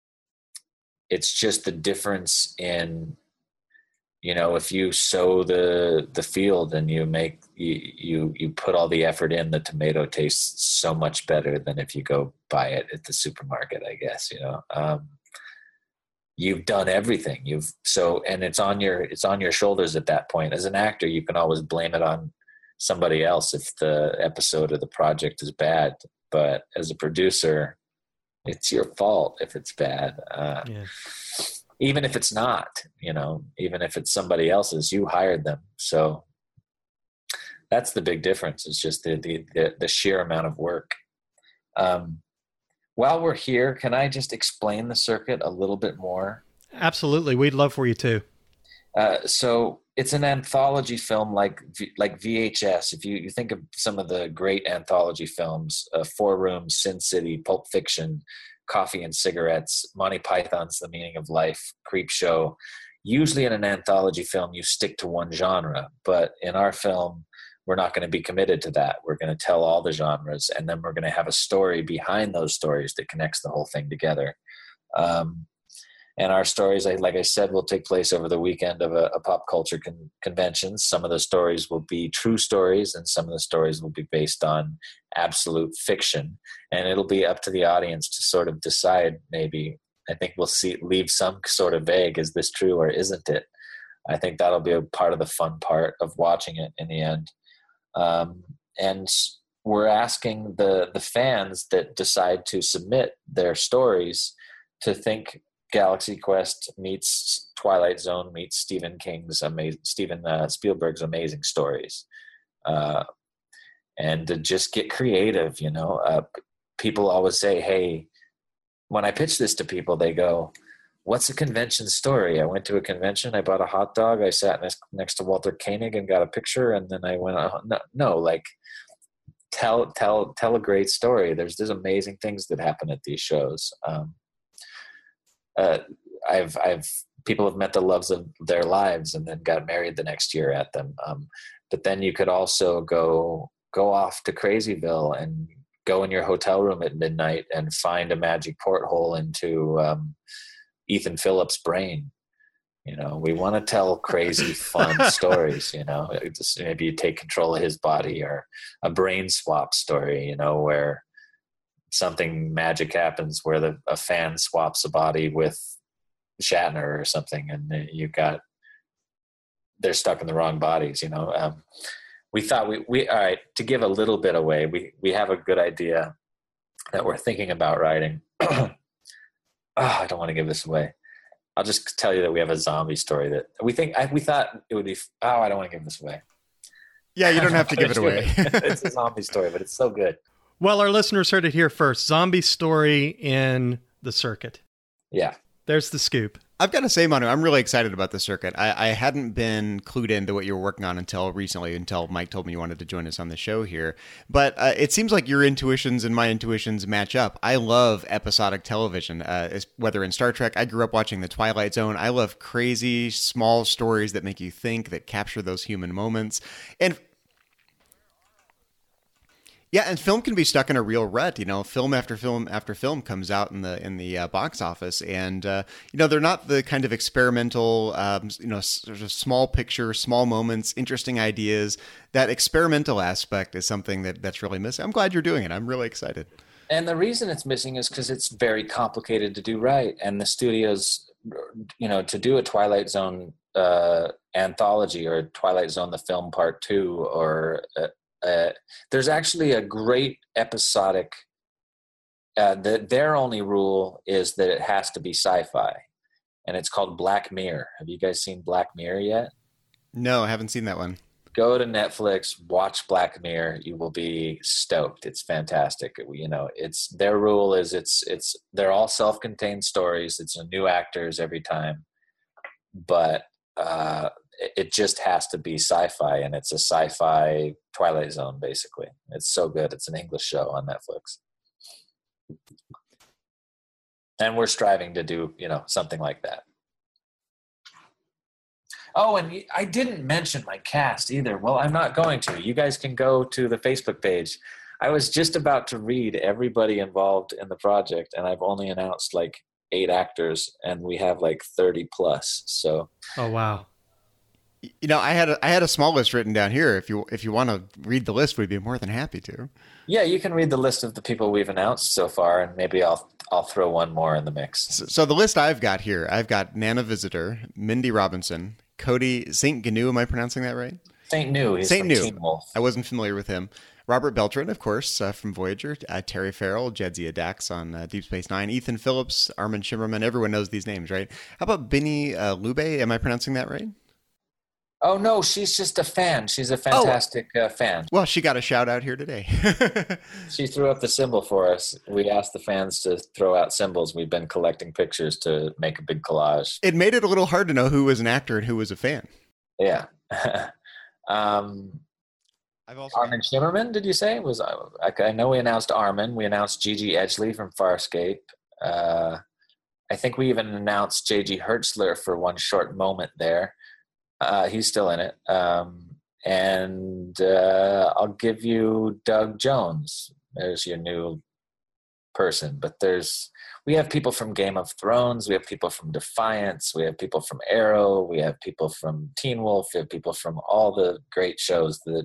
It's just the difference in, you know, if you sow the the field and you make, you, you, you put all the effort in, the tomato tastes so much better than if you go buy it at the supermarket, I guess, you know. Um, you've done everything. You've so, and it's on your, it's on your shoulders at that point. As an actor, you can always blame it on somebody else if the episode or the project is bad. But as a producer, it's your fault if it's bad. Uh, yeah. Even if it's not, you know, even if it's somebody else's, you hired them. So that's the big difference. It's just the, the, the, the sheer amount of work. Um, while we're here, can I just explain the circuit a little bit more? Absolutely. We'd love for you to. Uh, so it's an anthology film like like V H S. If you, you think of some of the great anthology films, uh, Four Rooms, Sin City, Pulp Fiction, Coffee and Cigarettes, Monty Python's The Meaning of Life, Creepshow. Usually in an anthology film, you stick to one genre. But in our film, we're not going to be committed to that. We're going to tell all the genres, and then we're going to have a story behind those stories that connects the whole thing together. Um, And our stories, like I said, will take place over the weekend of a, a pop culture con- convention. Some of the stories will be true stories, and some of the stories will be based on absolute fiction. And it'll be up to the audience to sort of decide, maybe. I think we'll see leave some sort of vague. Is this true or isn't it? I think that'll be a part of the fun part of watching it in the end. Um, and we're asking the the fans that decide to submit their stories to think Galaxy Quest meets Twilight Zone meets Stephen King's amazing Steven uh, Spielberg's amazing stories, uh, and to just get creative. You know, uh, people always say, "Hey," when I pitch this to people, they go, "What's a convention story?" I went to a convention, I bought a hot dog, I sat next, next to Walter Koenig and got a picture, and then I went, oh, no, no, like tell tell tell a great story. There's there's amazing things that happen at these shows. Um, Uh, I've, I've, people have met the loves of their lives and then got married the next year at them. Um, but then you could also go, go off to Crazyville and go in your hotel room at midnight and find a magic porthole into, um, Ethan Phillips' brain. You know, we want to tell crazy, fun stories, you know, just maybe you take control of his body, or a brain swap story, you know, where something magic happens where the a fan swaps a body with Shatner or something, and you got they're stuck in the wrong bodies. You know, um, we thought we we all right to give a little bit away. We we have a good idea that we're thinking about writing. oh, I don't want to give this away. I'll just tell you that we have a zombie story that we think I, we thought it would be. Oh, I don't want to give this away. Yeah, you don't have to give it away. It's a zombie story, but it's so good. Well, our listeners heard it here first. Zombie story in the circuit. Yeah. There's the scoop. I've got to say, Manu, I'm really excited about the circuit. I, I hadn't been clued into what you were working on until recently, until Mike told me you wanted to join us on the show here. But uh, it seems like your intuitions and my intuitions match up. I love episodic television, uh, whether in Star Trek. I grew up watching The Twilight Zone. I love crazy, small stories that make you think, that capture those human moments. And Yeah, and film can be stuck in a real rut. You know, film after film after film comes out in the in the uh, box office, and uh, you know they're not the kind of experimental, um, you know, sort of small picture, small moments, interesting ideas. That experimental aspect is something that that's really missing. I'm glad you're doing it. I'm really excited. And the reason it's missing is because it's very complicated to do right, and the studios, you know, to do a Twilight Zone uh, anthology or Twilight Zone the film part two or. Uh, Uh, there's actually a great episodic, uh, the, their only rule is that it has to be sci-fi, and it's called Black Mirror. Have you guys seen Black Mirror yet? No, I haven't seen that one. Go to Netflix, watch Black Mirror. You will be stoked. It's fantastic. You know, it's their rule is it's, it's, they're all self-contained stories. It's new actors every time, but, uh, it just has to be sci-fi, and it's a sci-fi Twilight Zone, basically. It's so good. It's an English show on Netflix. And we're striving to do, you know, something like that. Oh, and I didn't mention my cast either. Well, I'm not going to. You guys can go to the Facebook page. I was just about to read everybody involved in the project, and I've only announced like eight actors, and we have like thirty plus. So. Oh, wow. You know, I had a, I had a small list written down here. If you if you want to read the list, we'd be more than happy to. Yeah, you can read the list of the people we've announced so far, and maybe I'll I'll throw one more in the mix. So, so the list I've got here, I've got Nana Visitor, Mindy Robinson, Cody Saint Gnu. Am I pronouncing that right? Saint New. He's Saint from New. Teen Wolf. I wasn't familiar with him. Robert Beltran, of course, uh, from Voyager. Uh, Terry Farrell, Jadzia Dax on uh, Deep Space Nine. Ethan Phillips, Armin Shimmerman. Everyone knows these names, right? How about Binny uh, Lube? Am I pronouncing that right? Oh, no, she's just a fan. She's a fantastic oh. uh, fan. Well, she got a shout out here today. She threw up the symbol for us. We asked the fans to throw out symbols. We've been collecting pictures to make a big collage. It made it a little hard to know who was an actor and who was a fan. Yeah. um, I've also Armin Shimmerman, did you say? Was I, I know we announced Armin. We announced Gigi Edgley from Farscape. Uh, I think we even announced J G Hertzler for one short moment there. Uh, he's still in it. Um, and uh, I'll give you Doug Jones. There's your new person. But there's we have people from Game of Thrones. We have people from Defiance. We have people from Arrow. We have people from Teen Wolf. We have people from all the great shows that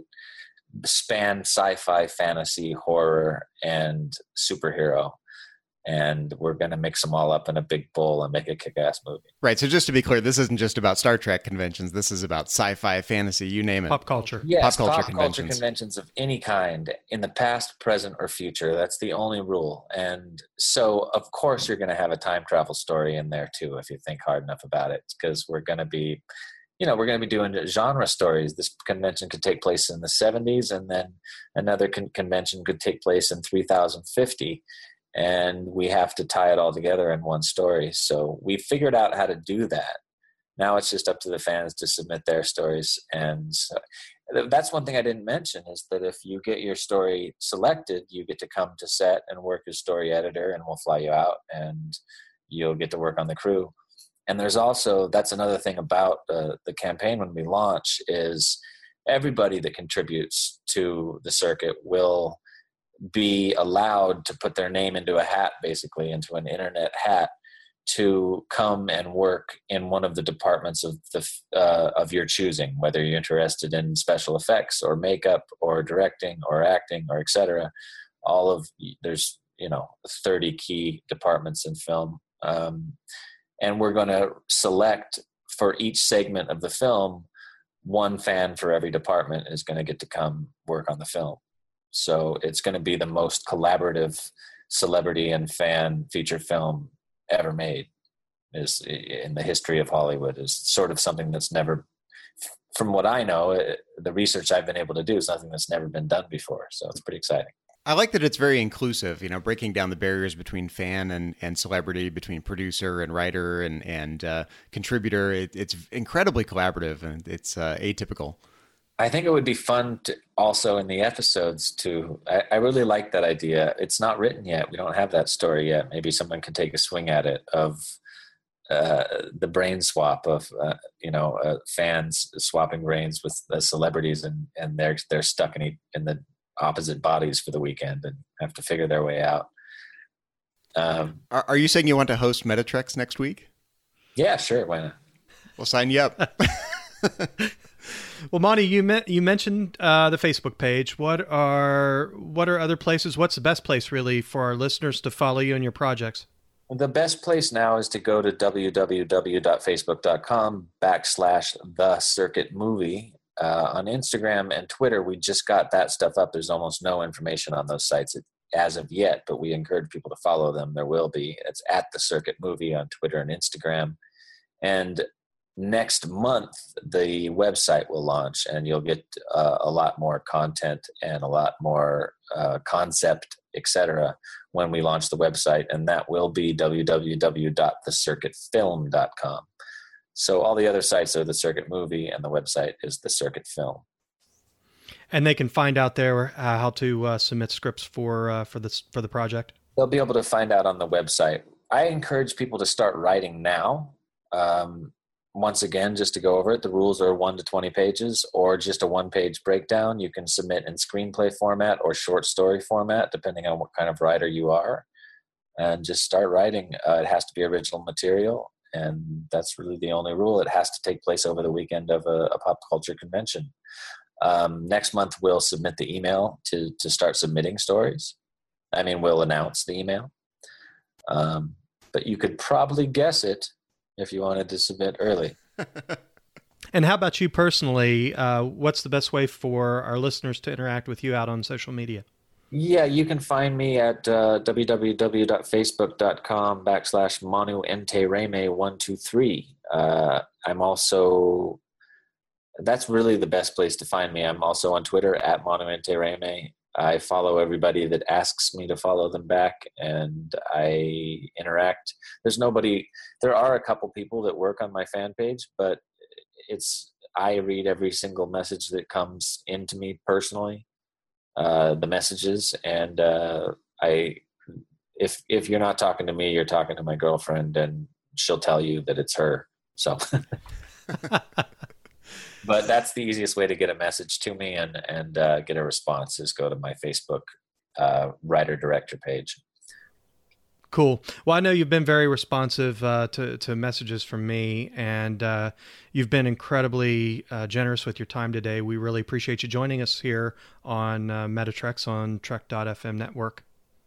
span sci-fi, fantasy, horror, and superhero. And we're going to mix them all up in a big bowl and make a kick-ass movie. Right. So just to be clear, this isn't just about Star Trek conventions. This is about sci-fi, fantasy, you name it. Pop culture. Yes, pop culture, pop conventions. culture conventions of any kind in the past, present, or future. That's the only rule. And so, of course, you're going to have a time travel story in there, too, if you think hard enough about it, because we're going to be, you know, we're going to be doing genre stories. This convention could take place in the seventies, and then another con- convention could take place in three thousand fifty. And we have to tie it all together in one story. So we figured out how to do that. Now it's just up to the fans to submit their stories. And so that's one thing I didn't mention is that if you get your story selected, you get to come to set and work as story editor, and we'll fly you out and you'll get to work on the crew. And there's also, that's another thing about uh, the campaign when we launch is everybody that contributes to the circuit will be allowed to put their name into a hat, basically into an internet hat, to come and work in one of the departments of the uh, of your choosing, whether you're interested in special effects or makeup or directing or acting or et cetera. All of there's you know thirty key departments in film, um, and we're going to select for each segment of the film one fan for every department is going to get to come work on the film. So it's going to be the most collaborative celebrity and fan feature film ever made is in the history of Hollywood. Is sort of something that's never, from what I know, the research I've been able to do is something that's never been done before. So it's pretty exciting. I like that it's very inclusive, you know, breaking down the barriers between fan and, and celebrity, between producer and writer and, and uh, contributor. It, it's incredibly collaborative, and it's uh, atypical. I think it would be fun to also in the episodes to, I, I really like that idea. It's not written yet. We don't have that story yet. Maybe someone can take a swing at it of uh, the brain swap of, uh, you know, uh, fans swapping brains with the celebrities and, and they're, they're stuck in, in the, opposite bodies for the weekend and have to figure their way out. Um, Are, are you saying you want to host Metatrex next week? Yeah, sure. Why not? We'll sign you up. Well, Monty, you me- you mentioned uh, the Facebook page. What are what are other places? What's the best place really for our listeners to follow you and your projects? The best place now is to go to www.facebook.com backslash the circuit movie. Uh, on Instagram and Twitter, we just got that stuff up. There's almost no information on those sites as of yet, but we encourage people to follow them. There will be. It's at the circuit movie on Twitter and Instagram. And next month, the website will launch, and you'll get uh, a lot more content and a lot more uh, concept, et cetera, when we launch the website, and that will be w w w dot the circuit film dot com. So all the other sites are the Circuit Movie, and the website is the Circuit Film. And they can find out there uh, how to uh, submit scripts for uh, for this for the project. They'll be able to find out on the website. I encourage people to start writing now. Um, once again, just to go over it, the rules are one to twenty pages, or just a one-page breakdown. You can submit in screenplay format or short story format, depending on what kind of writer you are. And just start writing. Uh, it has to be original material. And that's really the only rule. It has to take place over the weekend of a, a pop culture convention. Um, next month, we'll submit the email to, to start submitting stories. I mean, we'll announce the email. Um, but you could probably guess it if you wanted to submit early. And how about you personally? Uh, what's the best way for our listeners to interact with you out on social media? Yeah, you can find me at uh, www.facebook.com backslash Manu Ente Reme one two three. Uh, I'm also, that's really the best place to find me. I'm also on Twitter at Manu Ente Reme. I follow everybody that asks me to follow them back, and I interact. There's nobody, there are a couple people that work on my fan page, but it's, I read every single message that comes into me personally. Uh, the messages, and uh, I, if if you're not talking to me, you're talking to my girlfriend, and she'll tell you that it's her. So, but that's the easiest way to get a message to me and and uh, get a response is go to my Facebook uh, writer director page. Cool. Well, I know you've been very responsive uh, to, to messages from me, and uh, you've been incredibly uh, generous with your time today. We really appreciate you joining us here on uh, Metatrex on Trek dot f m network.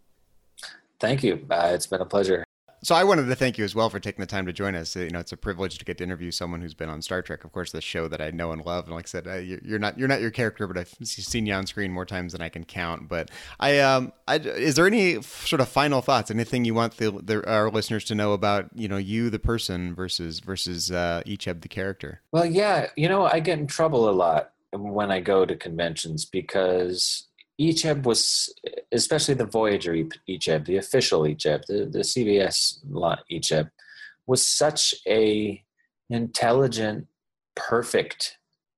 Thank you. Uh, it's been a pleasure. So I wanted to thank you as well for taking the time to join us. You know, it's a privilege to get to interview someone who's been on Star Trek, of course, the show that I know and love. And like I said, uh, you're not you're not your character, but I've seen you on screen more times than I can count. But I, um, I is there any sort of final thoughts? Anything you want the, the our listeners to know about, you know, you the person versus versus uh, Icheb the character? Well, yeah, you know, I get in trouble a lot when I go to conventions because Icheb was, especially the Voyager Icheb, the official Icheb, the, the C B S Icheb, was such a intelligent, perfect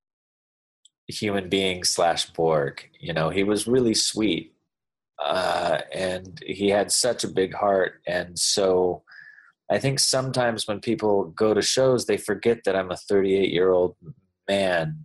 human being slash Borg. You know, he was really sweet, uh, and he had such a big heart. And so I think sometimes when people go to shows, they forget that I'm a thirty-eight-year-old man.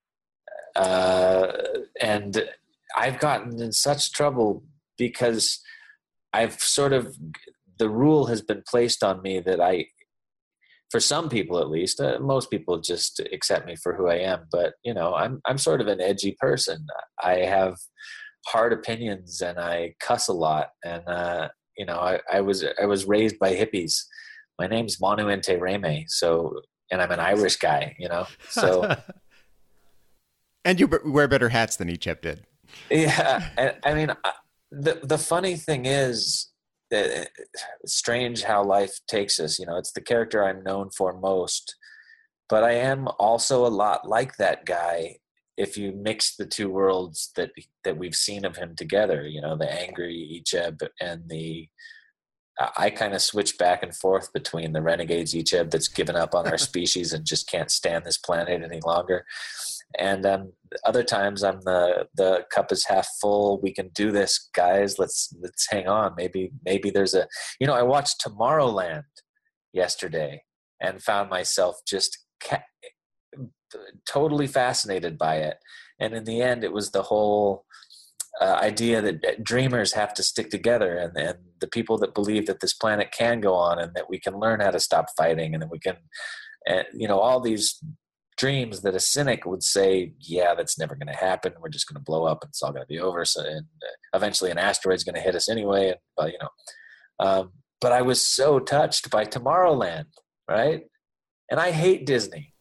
Uh, and I've gotten in such trouble because I've sort of, the rule has been placed on me that I, for some people at least, uh, most people just accept me for who I am, but you know, I'm, I'm sort of an edgy person. I have hard opinions and I cuss a lot. And, uh, you know, I, I was, I was raised by hippies. My name's Manu Ente Reme. So, and I'm an Irish guy, you know, so. And you b- wear better hats than Icheb did. Yeah, and, I mean, the the funny thing is, that it's strange how life takes us. You know, it's the character I'm known for most, but I am also a lot like that guy. If you mix the two worlds that that we've seen of him together, you know, the angry Icheb and the, I kind of switch back and forth between the renegades Icheb that's given up on our species and just can't stand this planet any longer. And um, other times I'm the the cup is half full. We can do this, guys. Let's let's hang on. Maybe maybe there's a, you know, I watched Tomorrowland yesterday and found myself just ca- totally fascinated by it. And in the end, it was the whole uh, idea that dreamers have to stick together, and, and the people that believe that this planet can go on and that we can learn how to stop fighting and that we can, uh, you know, all these dreams that a cynic would say, yeah, that's never going to happen. We're just going to blow up and it's all going to be over. So, and eventually an asteroid's going to hit us anyway. And, but, you know, um, but I was so touched by Tomorrowland, right? And I hate Disney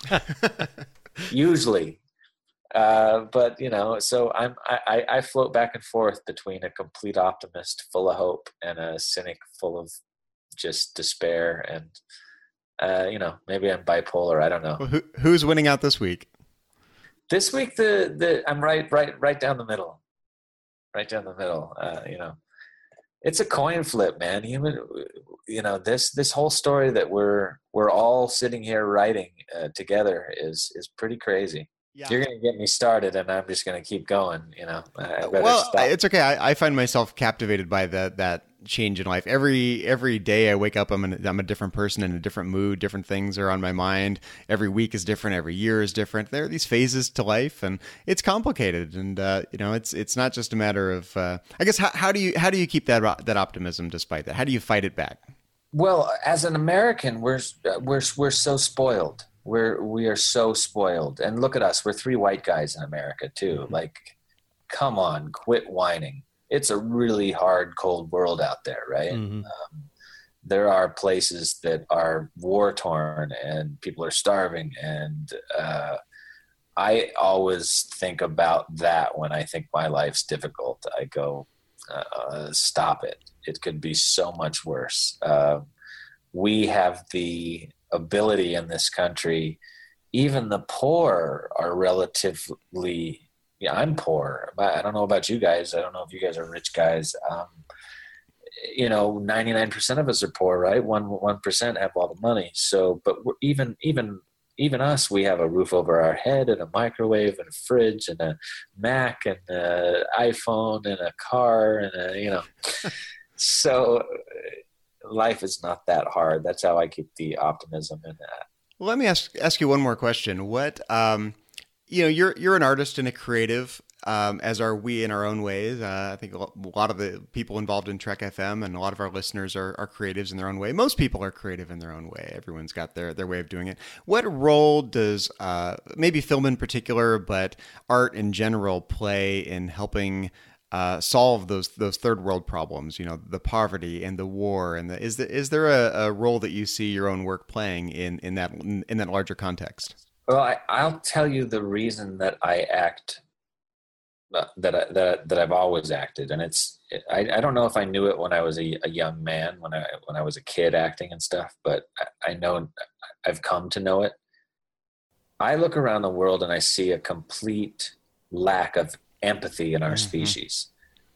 usually. Uh, but you know, so I'm, I, I float back and forth between a complete optimist full of hope and a cynic full of just despair. And, uh, you know, maybe I'm bipolar. I don't know. Well, who, who's winning out this week? This week, the, the, I'm right, right, right down the middle, right down the middle. Uh, you know, it's a coin flip, man. Human, you know, this, this whole story that we're, we're all sitting here writing uh, together is, is pretty crazy. Yeah. You're going to get me started and I'm just going to keep going, you know. I well, stop. It's okay. I, I find myself captivated by that that change in life. Every every day I wake up, I'm, an, I'm a different person in a different mood. Different things are on my mind. Every week is different. Every year is different. There are these phases to life, and it's complicated. And uh, you know, it's it's not just a matter of. Uh, I guess how, how do you how do you keep that that optimism despite that? How do you fight it back? Well, as an American, we're we're we're so spoiled. We're we are so spoiled, and look at us. We're three white guys in America too. Mm-hmm. Like, come on, quit whining. It's a really hard, cold world out there, right? Mm-hmm. Um, there are places that are war torn, and people are starving. And uh, I always think about that when I think my life's difficult. I go, uh, stop it. It could be so much worse. Uh, we have the ability in this country, even the poor are relatively, yeah, I'm poor. I don't know about you guys. I don't know if you guys are rich guys. Um, you know, ninety-nine percent of us are poor, right? One, one percent have all the money. So, but we're even, even, even us, we have a roof over our head and a microwave and a fridge and a Mac and an iPhone and a car and a, you know, so life is not that hard. That's how I keep the optimism in that. Well, let me ask ask you one more question. What, um, you know, you're you're an artist and a creative, um, as are we in our own ways. Uh, I think a lot of the people involved in Trek F M and a lot of our listeners are, are creatives in their own way. Most people are creative in their own way. Everyone's got their, their way of doing it. What role does uh, maybe film in particular, but art in general, play in helping Uh, solve those those third world problems, you know, the poverty and the war, and the, is the, is there a, a role that you see your own work playing in in that in, in that larger context? Well, I, I'll tell you the reason that I act, uh, that I, that that I've always acted, and it's I, I don't know if I knew it when I was a, a young man, when I when I was a kid acting and stuff, but I, I know I've come to know it. I look around the world and I see a complete lack of empathy in our mm-hmm. species.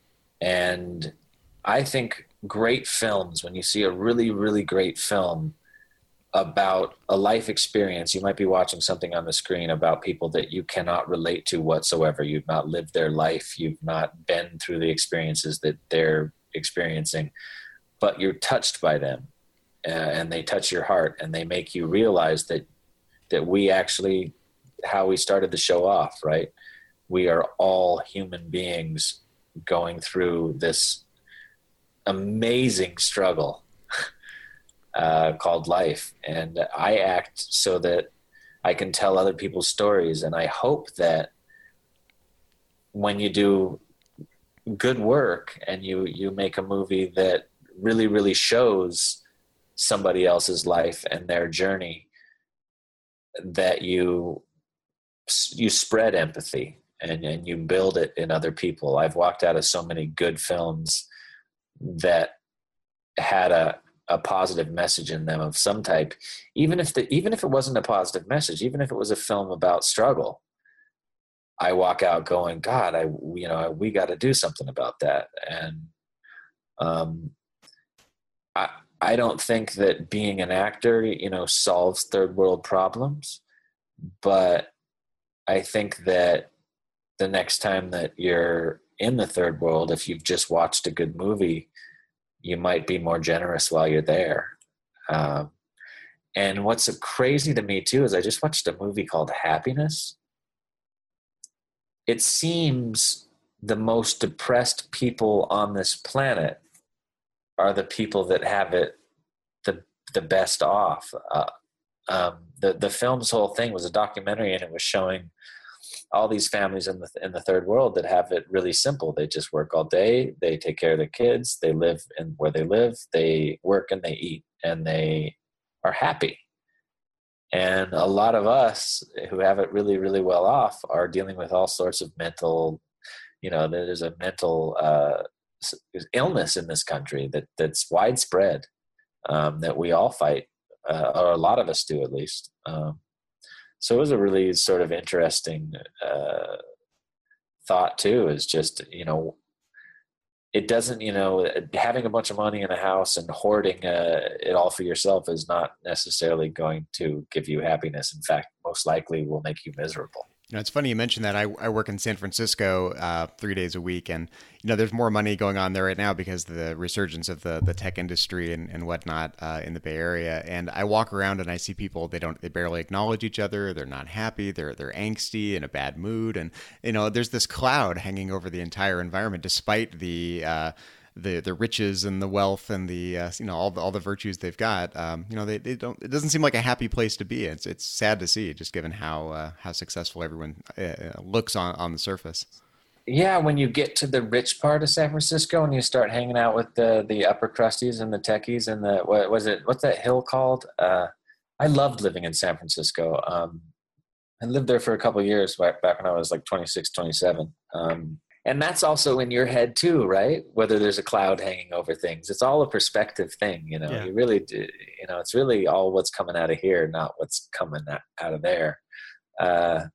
And I think great films, when you see a really, really great film about a life experience, you might be watching something on the screen about people that you cannot relate to whatsoever. You've not lived their life. You've not been through the experiences that they're experiencing, but you're touched by them uh, and they touch your heart and they make you realize that, that we actually, how we started the show off, right? We are all human beings going through this amazing struggle uh, called life. And I act so that I can tell other people's stories. And I hope that when you do good work and you, you make a movie that really, really shows somebody else's life and their journey, that you, you spread empathy. And, and you build it in other people. I've walked out of so many good films that had a, a positive message in them of some type, even if the, even if it wasn't a positive message, even if it was a film about struggle, I walk out going, God, I, you know, we got to do something about that. And um, I, I don't think that being an actor, you know, solves third world problems, but I think that the next time that you're in the third world, if you've just watched a good movie, you might be more generous while you're there. Um, and what's crazy to me too is I just watched a movie called Happiness. It seems the most depressed people on this planet are the people that have it the the best off. Uh, um, the the film's whole thing was a documentary, and it was showing all these families in the in the third world that have it really simple. They just work all day. They take care of their kids. They live in where they live. They work and they eat, and they are happy. And a lot of us who have it really, really well off are dealing with all sorts of mental, you know, there's a mental uh, illness in this country that that's widespread, um, that we all fight, uh, or a lot of us do at least. Um, so it was a really sort of interesting uh, thought too, is just, you know, it doesn't, you know, having a bunch of money in a house and hoarding uh, it all for yourself is not necessarily going to give you happiness. In fact, most likely will make you miserable. You know, it's funny you mentioned that. I, I work in San Francisco uh, three days a week, and you know, there's more money going on there right now because of the resurgence of the, the tech industry and, and whatnot uh, in the Bay Area. And I walk around and I see people, they don't, they barely acknowledge each other. They're not happy. They're they're angsty, in a bad mood, and you know, there's this cloud hanging over the entire environment, despite the uh, the the riches and the wealth and the uh, you know, all the all the virtues they've got. Um, you know, they, they don't. It doesn't seem like a happy place to be. It's it's sad to see, just given how uh, how successful everyone uh, looks on on the surface. Yeah, when you get to the rich part of San Francisco and you start hanging out with the the upper crusties and the techies and the what was it? What's that hill called? Uh, I loved living in San Francisco. Um, I lived there for a couple of years back back when I was like twenty-six, twenty-seven. Um, And that's also in your head too, right? Whether there's a cloud hanging over things, it's all a perspective thing. You know, yeah. you really do, you know, it's really all what's coming out of here, not what's coming out of there. Uh,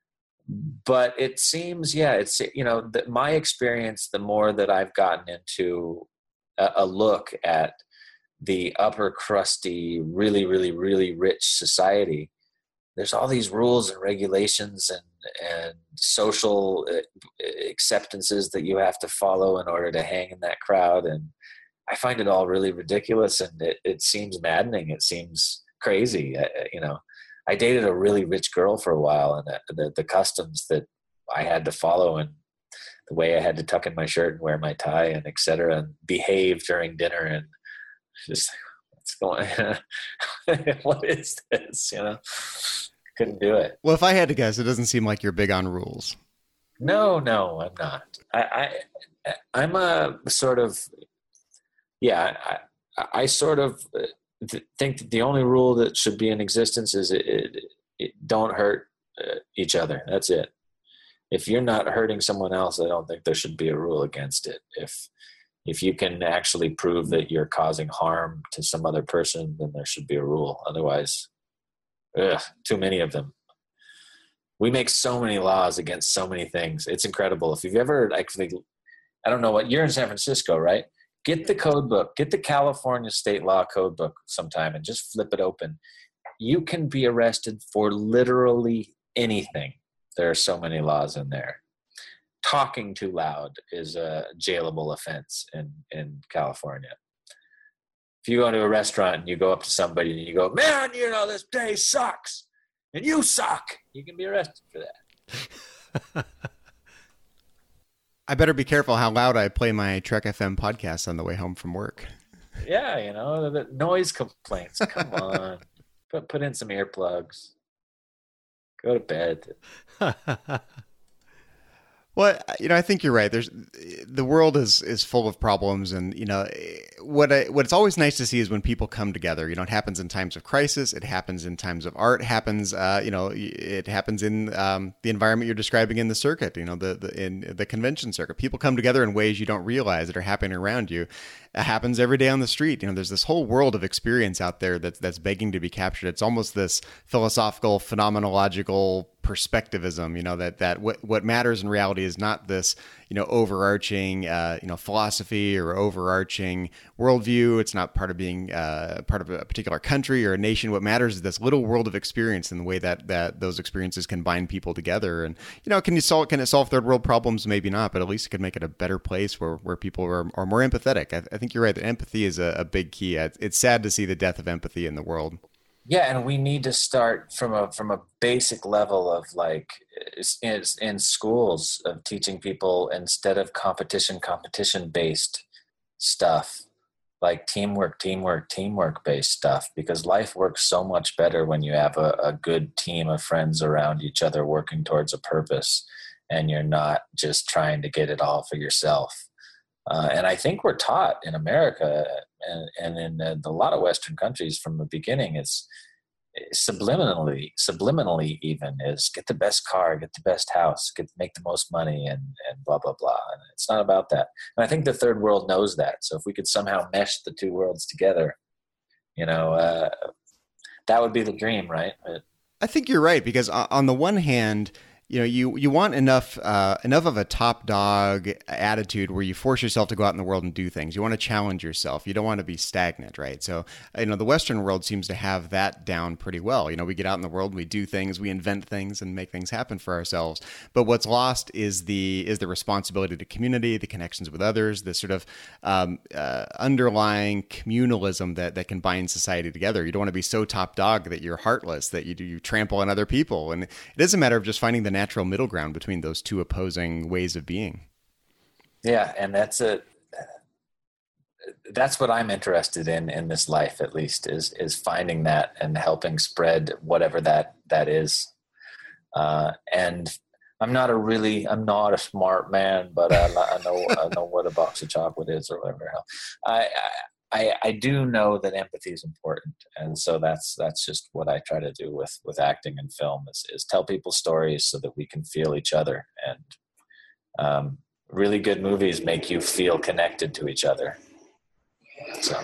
but it seems, yeah, it's, you know, the, my experience, the more that I've gotten into a, a look at the upper crusty, really, really, really rich society, there's all these rules and regulations and, and social acceptances that you have to follow in order to hang in that crowd. And I find it all really ridiculous, and it, it seems maddening. It seems crazy. I, you know, I dated a really rich girl for a while, and the, the, the customs that I had to follow and the way I had to tuck in my shirt and wear my tie and et cetera, and behave during dinner, and just what's going on? What is this? You know? Couldn't do it. Well, if I had to guess, it doesn't seem like you're big on rules. No, no, I'm not. I, I I'm a sort of, yeah, I, I sort of think that the only rule that should be in existence is it, it, it don't hurt uh, each other. That's it. If you're not hurting someone else, I don't think there should be a rule against it. If if you can actually prove that you're causing harm to some other person, then there should be a rule. Otherwise, ugh, too many of them. We make so many laws against so many things. It's incredible. If you've ever actually, I don't know what, you're in San Francisco, right? Get the code book, get the California state law code book sometime and just flip it open. You can be arrested for literally anything. There are so many laws in there. Talking too loud is a jailable offense in, in California. If you go into a restaurant and you go up to somebody and you go, man, you know, this day sucks and you suck, you can be arrested for that. I better be careful how loud I play my Trek F M podcast on the way home from work. Yeah, you know, the noise complaints. Come on. Put put in some earplugs. Go to bed. Well, you know, I think you're right. There's the world is is full of problems, and you know what I, what it's always nice to see is when people come together. You know, it happens in times of crisis. It happens in times of art. It happens, uh, you know, it happens in um, the environment you're describing in the circuit. You know, the, the in the convention circuit, people come together in ways you don't realize that are happening around you. It happens every day on the street. You know, there's this whole world of experience out there that's that's begging to be captured. It's almost this philosophical, phenomenological perspectivism. You know, that that what what matters in reality is not this, you know, overarching, uh, you know, philosophy or overarching worldview. It's not part of being uh, part of a particular country or a nation. What matters is this little world of experience and the way that that those experiences can bind people together. And you know, can you solve can it solve third world problems? Maybe not, but at least it could make it a better place where where people are, are more empathetic. I, I think you're right that empathy is a, a big key. It's sad to see the death of empathy in the world. Yeah, and we need to start from a from a basic level of like in, in schools of teaching people instead of competition competition based stuff, like teamwork teamwork teamwork based stuff, because life works so much better when you have a, a good team of friends around each other working towards a purpose, and you're not just trying to get it all for yourself. Uh, and I think we're taught in America and, and in uh, a lot of Western countries from the beginning, it's, it's subliminally, subliminally even is get the best car, get the best house, get make the most money, and, and blah, blah, blah. And it's not about that. And I think the third world knows that. So if we could somehow mesh the two worlds together, you know, uh, that would be the dream, right? But, I think you're right, because on the one hand, you know, you, you want enough uh, enough of a top dog attitude where you force yourself to go out in the world and do things. You want to challenge yourself. You don't want to be stagnant, right? So, you know, the Western world seems to have that down pretty well. You know, we get out in the world, we do things, we invent things and make things happen for ourselves. But what's lost is the is the responsibility to community, the connections with others, the sort of um, uh, underlying communalism that, that can bind society together. You don't want to be so top dog that you're heartless, that you do you trample on other people. And it is a matter of just finding the natural middle ground between those two opposing ways of being. Yeah, and that's a that's what I'm interested in in this life, at least, is is finding that and helping spread whatever that that is. Uh, and I'm not a really I'm not a smart man, but I, I know I know what a box of chocolate is or whatever. I, I I I do know that empathy is important, and so that's that's just what I try to do with with acting and film is is tell people stories so that we can feel each other. And um, really good movies make you feel connected to each other. So.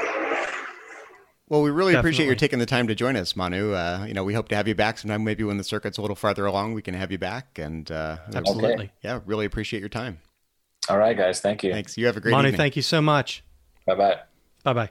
Well, we really Definitely. appreciate your taking the time to join us, Manu. Uh, you know, we hope to have you back sometime. Maybe when the circuit's a little farther along, we can have you back. And uh, Absolutely. Okay. Yeah, really appreciate your time. All right, guys. Thank you. Thanks. You have a great Manu, evening. thank you so much. Bye-bye. Bye-bye.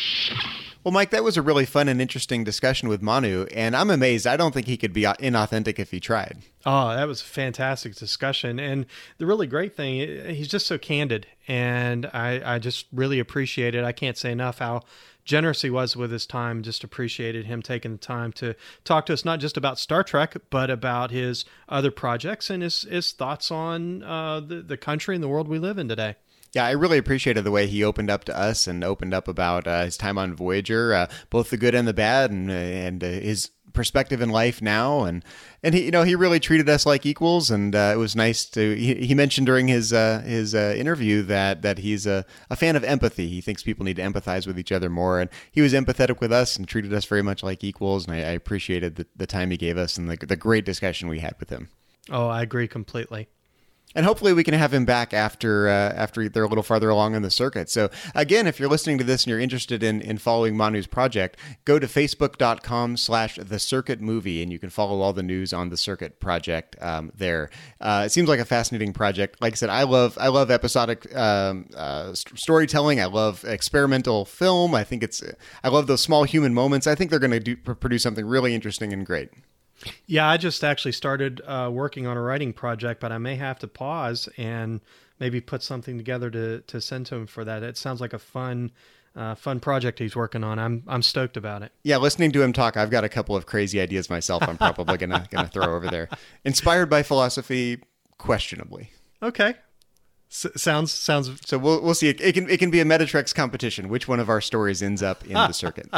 Well, Mike, that was a really fun and interesting discussion with Manu, and I'm amazed. I don't think he could be inauthentic if he tried. Oh, that was a fantastic discussion. And the really great thing, he's just so candid, and I, I just really appreciate it. I can't say enough how generous he was with his time. Just appreciated him taking the time to talk to us, not just about Star Trek, but about his other projects and his, his thoughts on uh, the, the country and the world we live in today. Yeah, I really appreciated the way he opened up to us and opened up about uh, his time on Voyager, uh, both the good and the bad, and uh, and uh, his perspective in life now, and and he you know he really treated us like equals, and uh, it was nice to. He, he mentioned during his uh, his uh, interview that that he's a, a fan of empathy. He thinks people need to empathize with each other more, and he was empathetic with us and treated us very much like equals. And I, I appreciated the, the time he gave us and the the great discussion we had with him. Oh, I agree completely. And hopefully we can have him back after uh, after they're a little farther along in the circuit. So again, if you're listening to this and you're interested in, in following Manu's project, go to facebook.com slash the circuit movie, and you can follow all the news on the Circuit project um, there. Uh, it seems like a fascinating project. Like I said, I love I love episodic um, uh, st- storytelling. I love experimental film. I think it's I love those small human moments. I think they're going to do produce something really interesting and great. Yeah, I just actually started uh, working on a writing project, but I may have to pause and maybe put something together to, to send to him for that. It sounds like a fun, uh, fun project he's working on. I'm I'm stoked about it. Yeah, listening to him talk, I've got a couple of crazy ideas myself. I'm probably gonna gonna throw over there. Inspired by philosophy, questionably. Okay, S- sounds sounds. So we'll we'll see. It, it can it can be a Metatrex competition. Which one of our stories ends up in the circuit?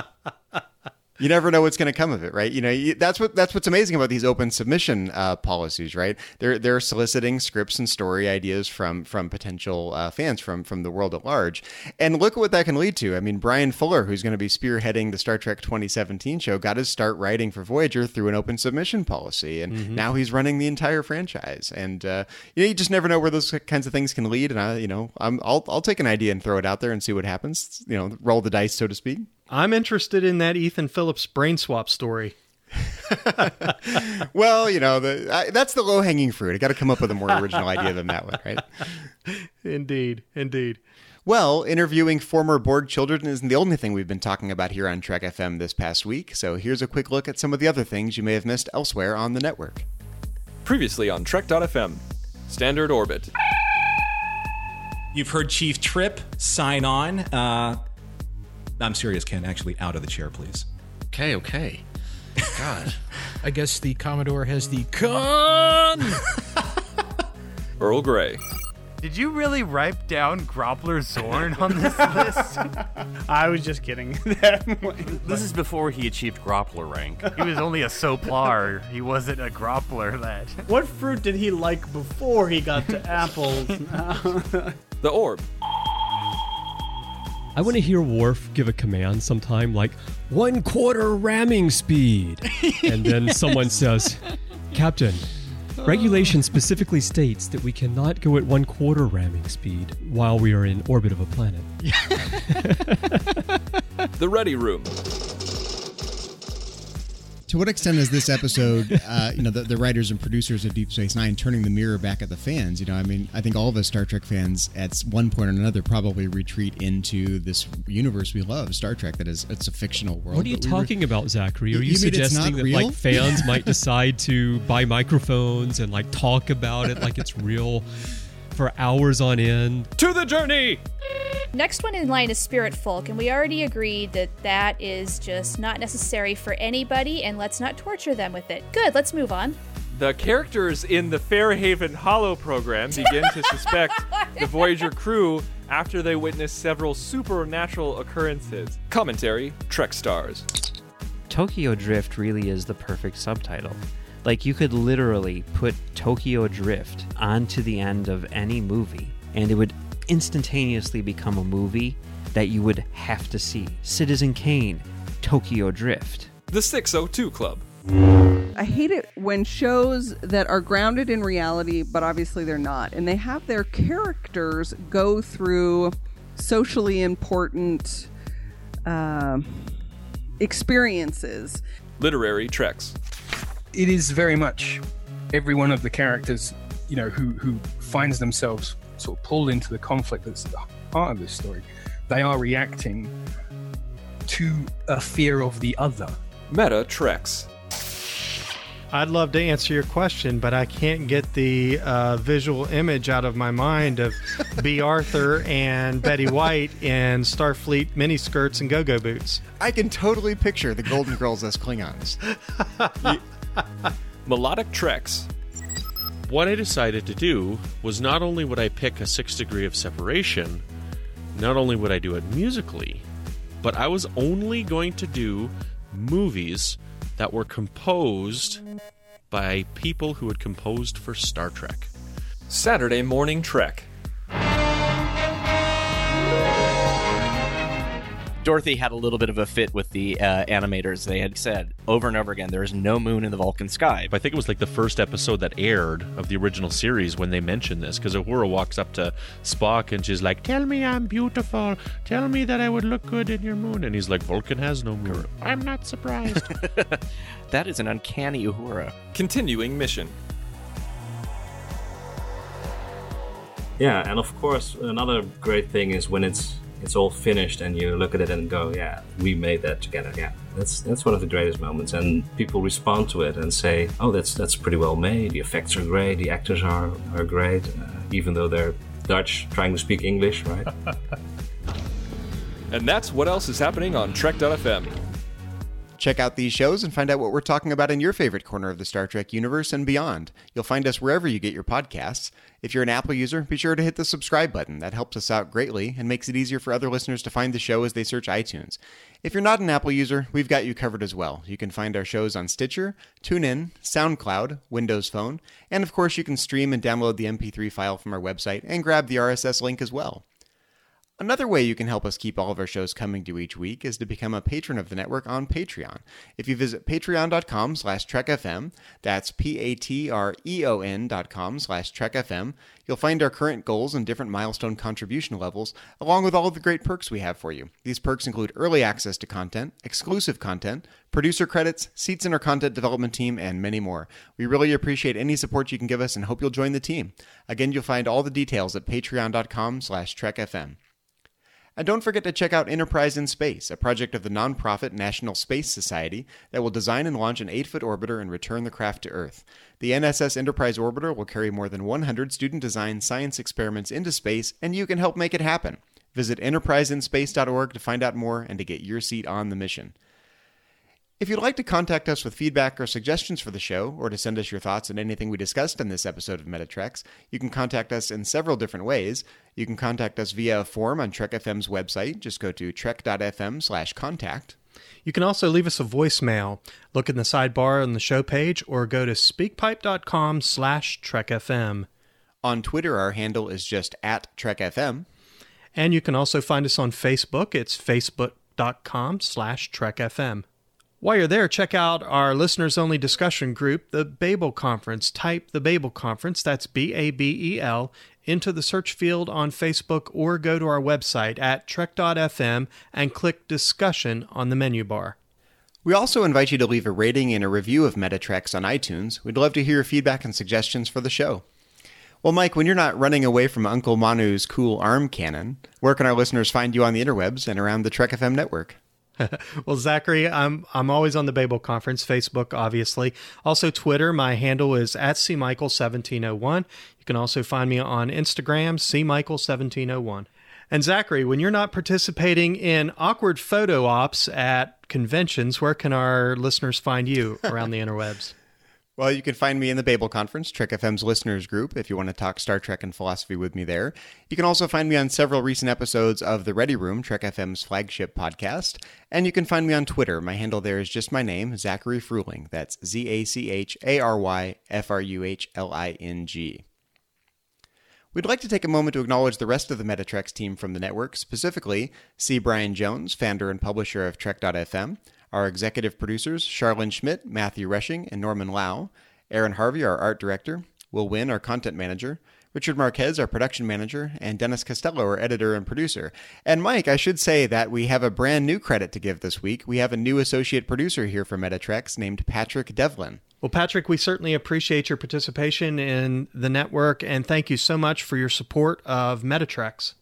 You never know what's going to come of it, right? You know, you, that's what that's what's amazing about these open submission uh, policies, right? They're they're soliciting scripts and story ideas from from potential uh, fans from from the world at large, and look at what that can lead to. I mean, Brian Fuller, who's going to be spearheading the Star Trek twenty seventeen show, got his start writing for Voyager through an open submission policy, and mm-hmm. now he's running the entire franchise. And uh, you know, you just never know where those kinds of things can lead. And I, you know, I'm I'll I'll take an idea and throw it out there and see what happens. You know, roll the dice, so to speak. I'm interested in that Ethan Phillips brain swap story. Well, you know, the, I, that's the low-hanging fruit. I got to come up with a more original idea than that one, right? Indeed, indeed. Well, interviewing former Borg children isn't the only thing we've been talking about here on Trek F M this past week, so here's a quick look at some of the other things you may have missed elsewhere on the network. Previously on Trek dot F M, Standard Orbit. You've heard Chief Trip sign on. Uh, I'm serious, Ken. Actually, out of the chair, please. Okay, okay. God. I guess the Commodore has the con. Earl Grey. Did you really write down Groppler Zorn on this list? I was just kidding. This is before he achieved Groppler rank. He was only a Soplar. He wasn't a Groppler lad. What fruit did he like before he got to apples? The Orb. I want to hear Worf give a command sometime like, one quarter ramming speed. And then someone says, Captain, regulation specifically states that we cannot go at one quarter ramming speed while we are in orbit of a planet. The Ready Room. To what extent is this episode, uh, you know, the, the writers and producers of Deep Space Nine turning the mirror back at the fans? You know, I mean, I think all of us Star Trek fans at one point or another probably retreat into this universe we love, Star Trek, that is, it's a fictional world. What are you talking re- about, Zachary? Are you, you suggesting that real? like fans might decide to buy microphones and like talk about it like it's real for hours on end? To the journey! Next one in line is Spirit Folk, and we already agreed that that is just not necessary for anybody, and let's not torture them with it. Good, let's move on. The characters in the Fairhaven Hollow program begin to suspect the Voyager crew after they witness several supernatural occurrences. Commentary, Trek Stars. Tokyo Drift really is the perfect subtitle. Like, you could literally put Tokyo Drift onto the end of any movie, and it would instantaneously become a movie that you would have to see. Citizen Kane, Tokyo Drift. The six oh two Club. I hate it when shows that are grounded in reality, but obviously they're not, and they have their characters go through socially important uh, experiences. Literary Treks. It is very much every one of the characters, you know, who, who finds themselves sort of pulled into the conflict that's at the heart of this story. They are reacting to a fear of the other. Meta Treks. I'd love to answer your question, but I can't get the uh, visual image out of my mind of B. Arthur and Betty White in Starfleet miniskirts and go-go boots. I can totally picture the Golden Girls as Klingons. Melodic Treks. What I decided to do was not only would I pick a sixth degree of separation, not only would I do it musically, but I was only going to do movies that were composed by people who had composed for Star Trek. Saturday Morning Trek. Dorothy had a little bit of a fit with the uh, animators. They had said over and over again, there is no moon in the Vulcan sky. I think it was like the first episode that aired of the original series when they mentioned this, because Uhura walks up to Spock and she's like, tell me I'm beautiful. Tell me that I would look good in your moon. And he's like, Vulcan has no moon. I'm not surprised. That is an uncanny Uhura. Continuing mission. Yeah, and of course, another great thing is when it's it's all finished and you look at it and go, yeah, we made that together. Yeah, that's that's one of the greatest moments, and people respond to it and say, oh, that's that's pretty well made. The effects are great, the actors are are great, uh, even though they're Dutch trying to speak English, right? And that's what else is happening on Trek dot f m. Check out these shows and find out what we're talking about in your favorite corner of the Star Trek universe and beyond. You'll find us wherever you get your podcasts. If you're an Apple user, be sure to hit the subscribe button. That helps us out greatly and makes it easier for other listeners to find the show as they search iTunes. If you're not an Apple user, we've got you covered as well. You can find our shows on Stitcher, TuneIn, SoundCloud, Windows Phone, and of course you can stream and download the M P three file from our website and grab the R S S link as well. Another way you can help us keep all of our shows coming to you each week is to become a patron of the network on Patreon. If you visit patreon.com slash trekfm, that's P-A-T-R-E-O-N dot com slash trekfm, you'll find our current goals and different milestone contribution levels, along with all of the great perks we have for you. These perks include early access to content, exclusive content, producer credits, seats in our content development team, and many more. We really appreciate any support you can give us and hope you'll join the team. Again, you'll find all the details at patreon.com slash trekfm. And don't forget to check out Enterprise in Space, a project of the nonprofit National Space Society that will design and launch an eight-foot orbiter and return the craft to Earth. The N S S Enterprise orbiter will carry more than one hundred student-designed science experiments into space, and you can help make it happen. Visit enterprise in space dot org to find out more and to get your seat on the mission. If you'd like to contact us with feedback or suggestions for the show, or to send us your thoughts on anything we discussed in this episode of Metatreks, you can contact us in several different ways. You can contact us via a form on Trek F M's website. Just go to trek.fm slash contact. You can also leave us a voicemail. Look in the sidebar on the show page, or go to speakpipe.com slash trekfm. On Twitter, our handle is just at trekfm. And you can also find us on Facebook. It's facebook.com slash trekfm. While you're there, check out our listeners-only discussion group, the Babel Conference. Type the Babel Conference, that's B A B E L, into the search field on Facebook, or go to our website at trek dot f m and click Discussion on the menu bar. We also invite you to leave a rating and a review of Metatreks on iTunes. We'd love to hear your feedback and suggestions for the show. Well, Mike, when you're not running away from Uncle Manu's cool arm cannon, where can our listeners find you on the interwebs and around the Trek F M network? Well, Zachary, I'm I'm always on the Babel Conference, Facebook, obviously. Also, Twitter. My handle is at C Michael seventeen oh one. You can also find me on Instagram, C Michael seventeen oh one. And Zachary, when you're not participating in awkward photo ops at conventions, where can our listeners find you around the interwebs? Well, you can find me in the Babel Conference, Trek F M's listeners group, if you want to talk Star Trek and philosophy with me there. You can also find me on several recent episodes of The Ready Room, Trek F M's flagship podcast. And you can find me on Twitter. My handle there is just my name, Zachary Fruhling. That's Z A C H A R Y F R U H L I N G. We'd like to take a moment to acknowledge the rest of the Metatreks team from the network, specifically C. Brian Jones, founder and publisher of Trek dot f m, our executive producers, Charlene Schmidt, Matthew Rushing, and Norman Lau, Aaron Harvey, our art director, Will Wynn, our content manager, Richard Marquez, our production manager, and Dennis Costello, our editor and producer. And Mike, I should say that we have a brand new credit to give this week. We have a new associate producer here for Metatreks named Patrick Devlin. Well, Patrick, we certainly appreciate your participation in the network, and thank you so much for your support of Metatreks.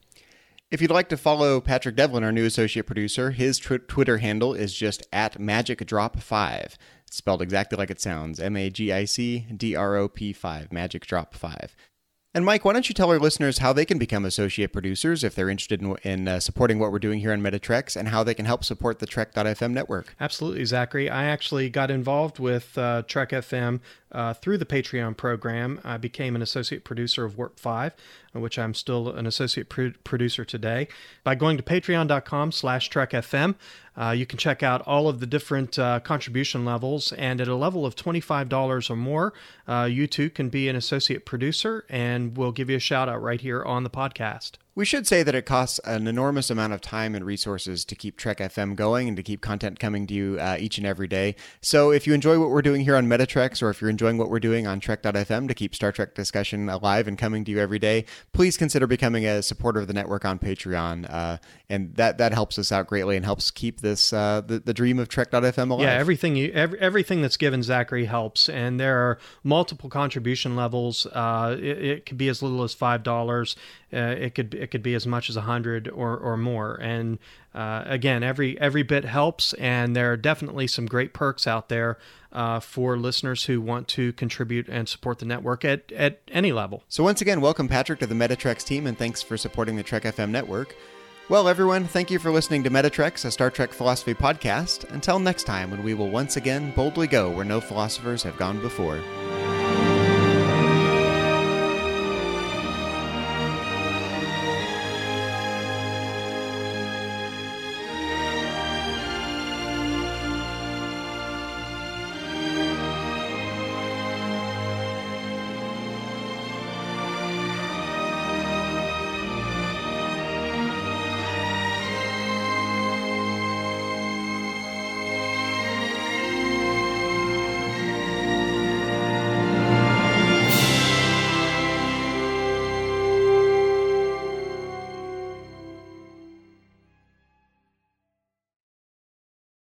If you'd like to follow Patrick Devlin, our new associate producer, his tw- Twitter handle is just at Magic Drop five. It's spelled exactly like it sounds, M A G I C D R O P five, Magic Drop five. And Mike, why don't you tell our listeners how they can become associate producers if they're interested in, in uh, supporting what we're doing here on Metatreks, and how they can help support the Trek dot f m network? Absolutely, Zachary. I actually got involved with uh, Trek F M uh, through the Patreon program. I became an associate producer of Warp five, which I'm still an associate pr- producer today. By going to patreon.com slash trekfm, uh, you can check out all of the different uh, contribution levels, and at a level of twenty-five dollars or more, uh, you too can be an associate producer, and we'll give you a shout out right here on the podcast. We should say that it costs an enormous amount of time and resources to keep Trek F M going and to keep content coming to you uh, each and every day. So if you enjoy what we're doing here on Metatreks, or if you're enjoying what we're doing on Trek dot f m to keep Star Trek discussion alive and coming to you every day, please consider becoming a supporter of the network on Patreon. Uh, and that, that helps us out greatly and helps keep this uh, the, the dream of Trek dot f m alive. Yeah, everything you every, everything that's given, Zachary, helps. And there are multiple contribution levels. Uh, it, it could be as little as five dollars. Uh, it could it could be as much as a hundred or or more, and uh, again, every every bit helps. And there are definitely some great perks out there uh, for listeners who want to contribute and support the network at at any level. So once again, welcome Patrick to the Metatreks team, and thanks for supporting the Trek F M network. Well, everyone, thank you for listening to Metatreks, a Star Trek philosophy podcast. Until next time, when we will once again boldly go where no philosophers have gone before.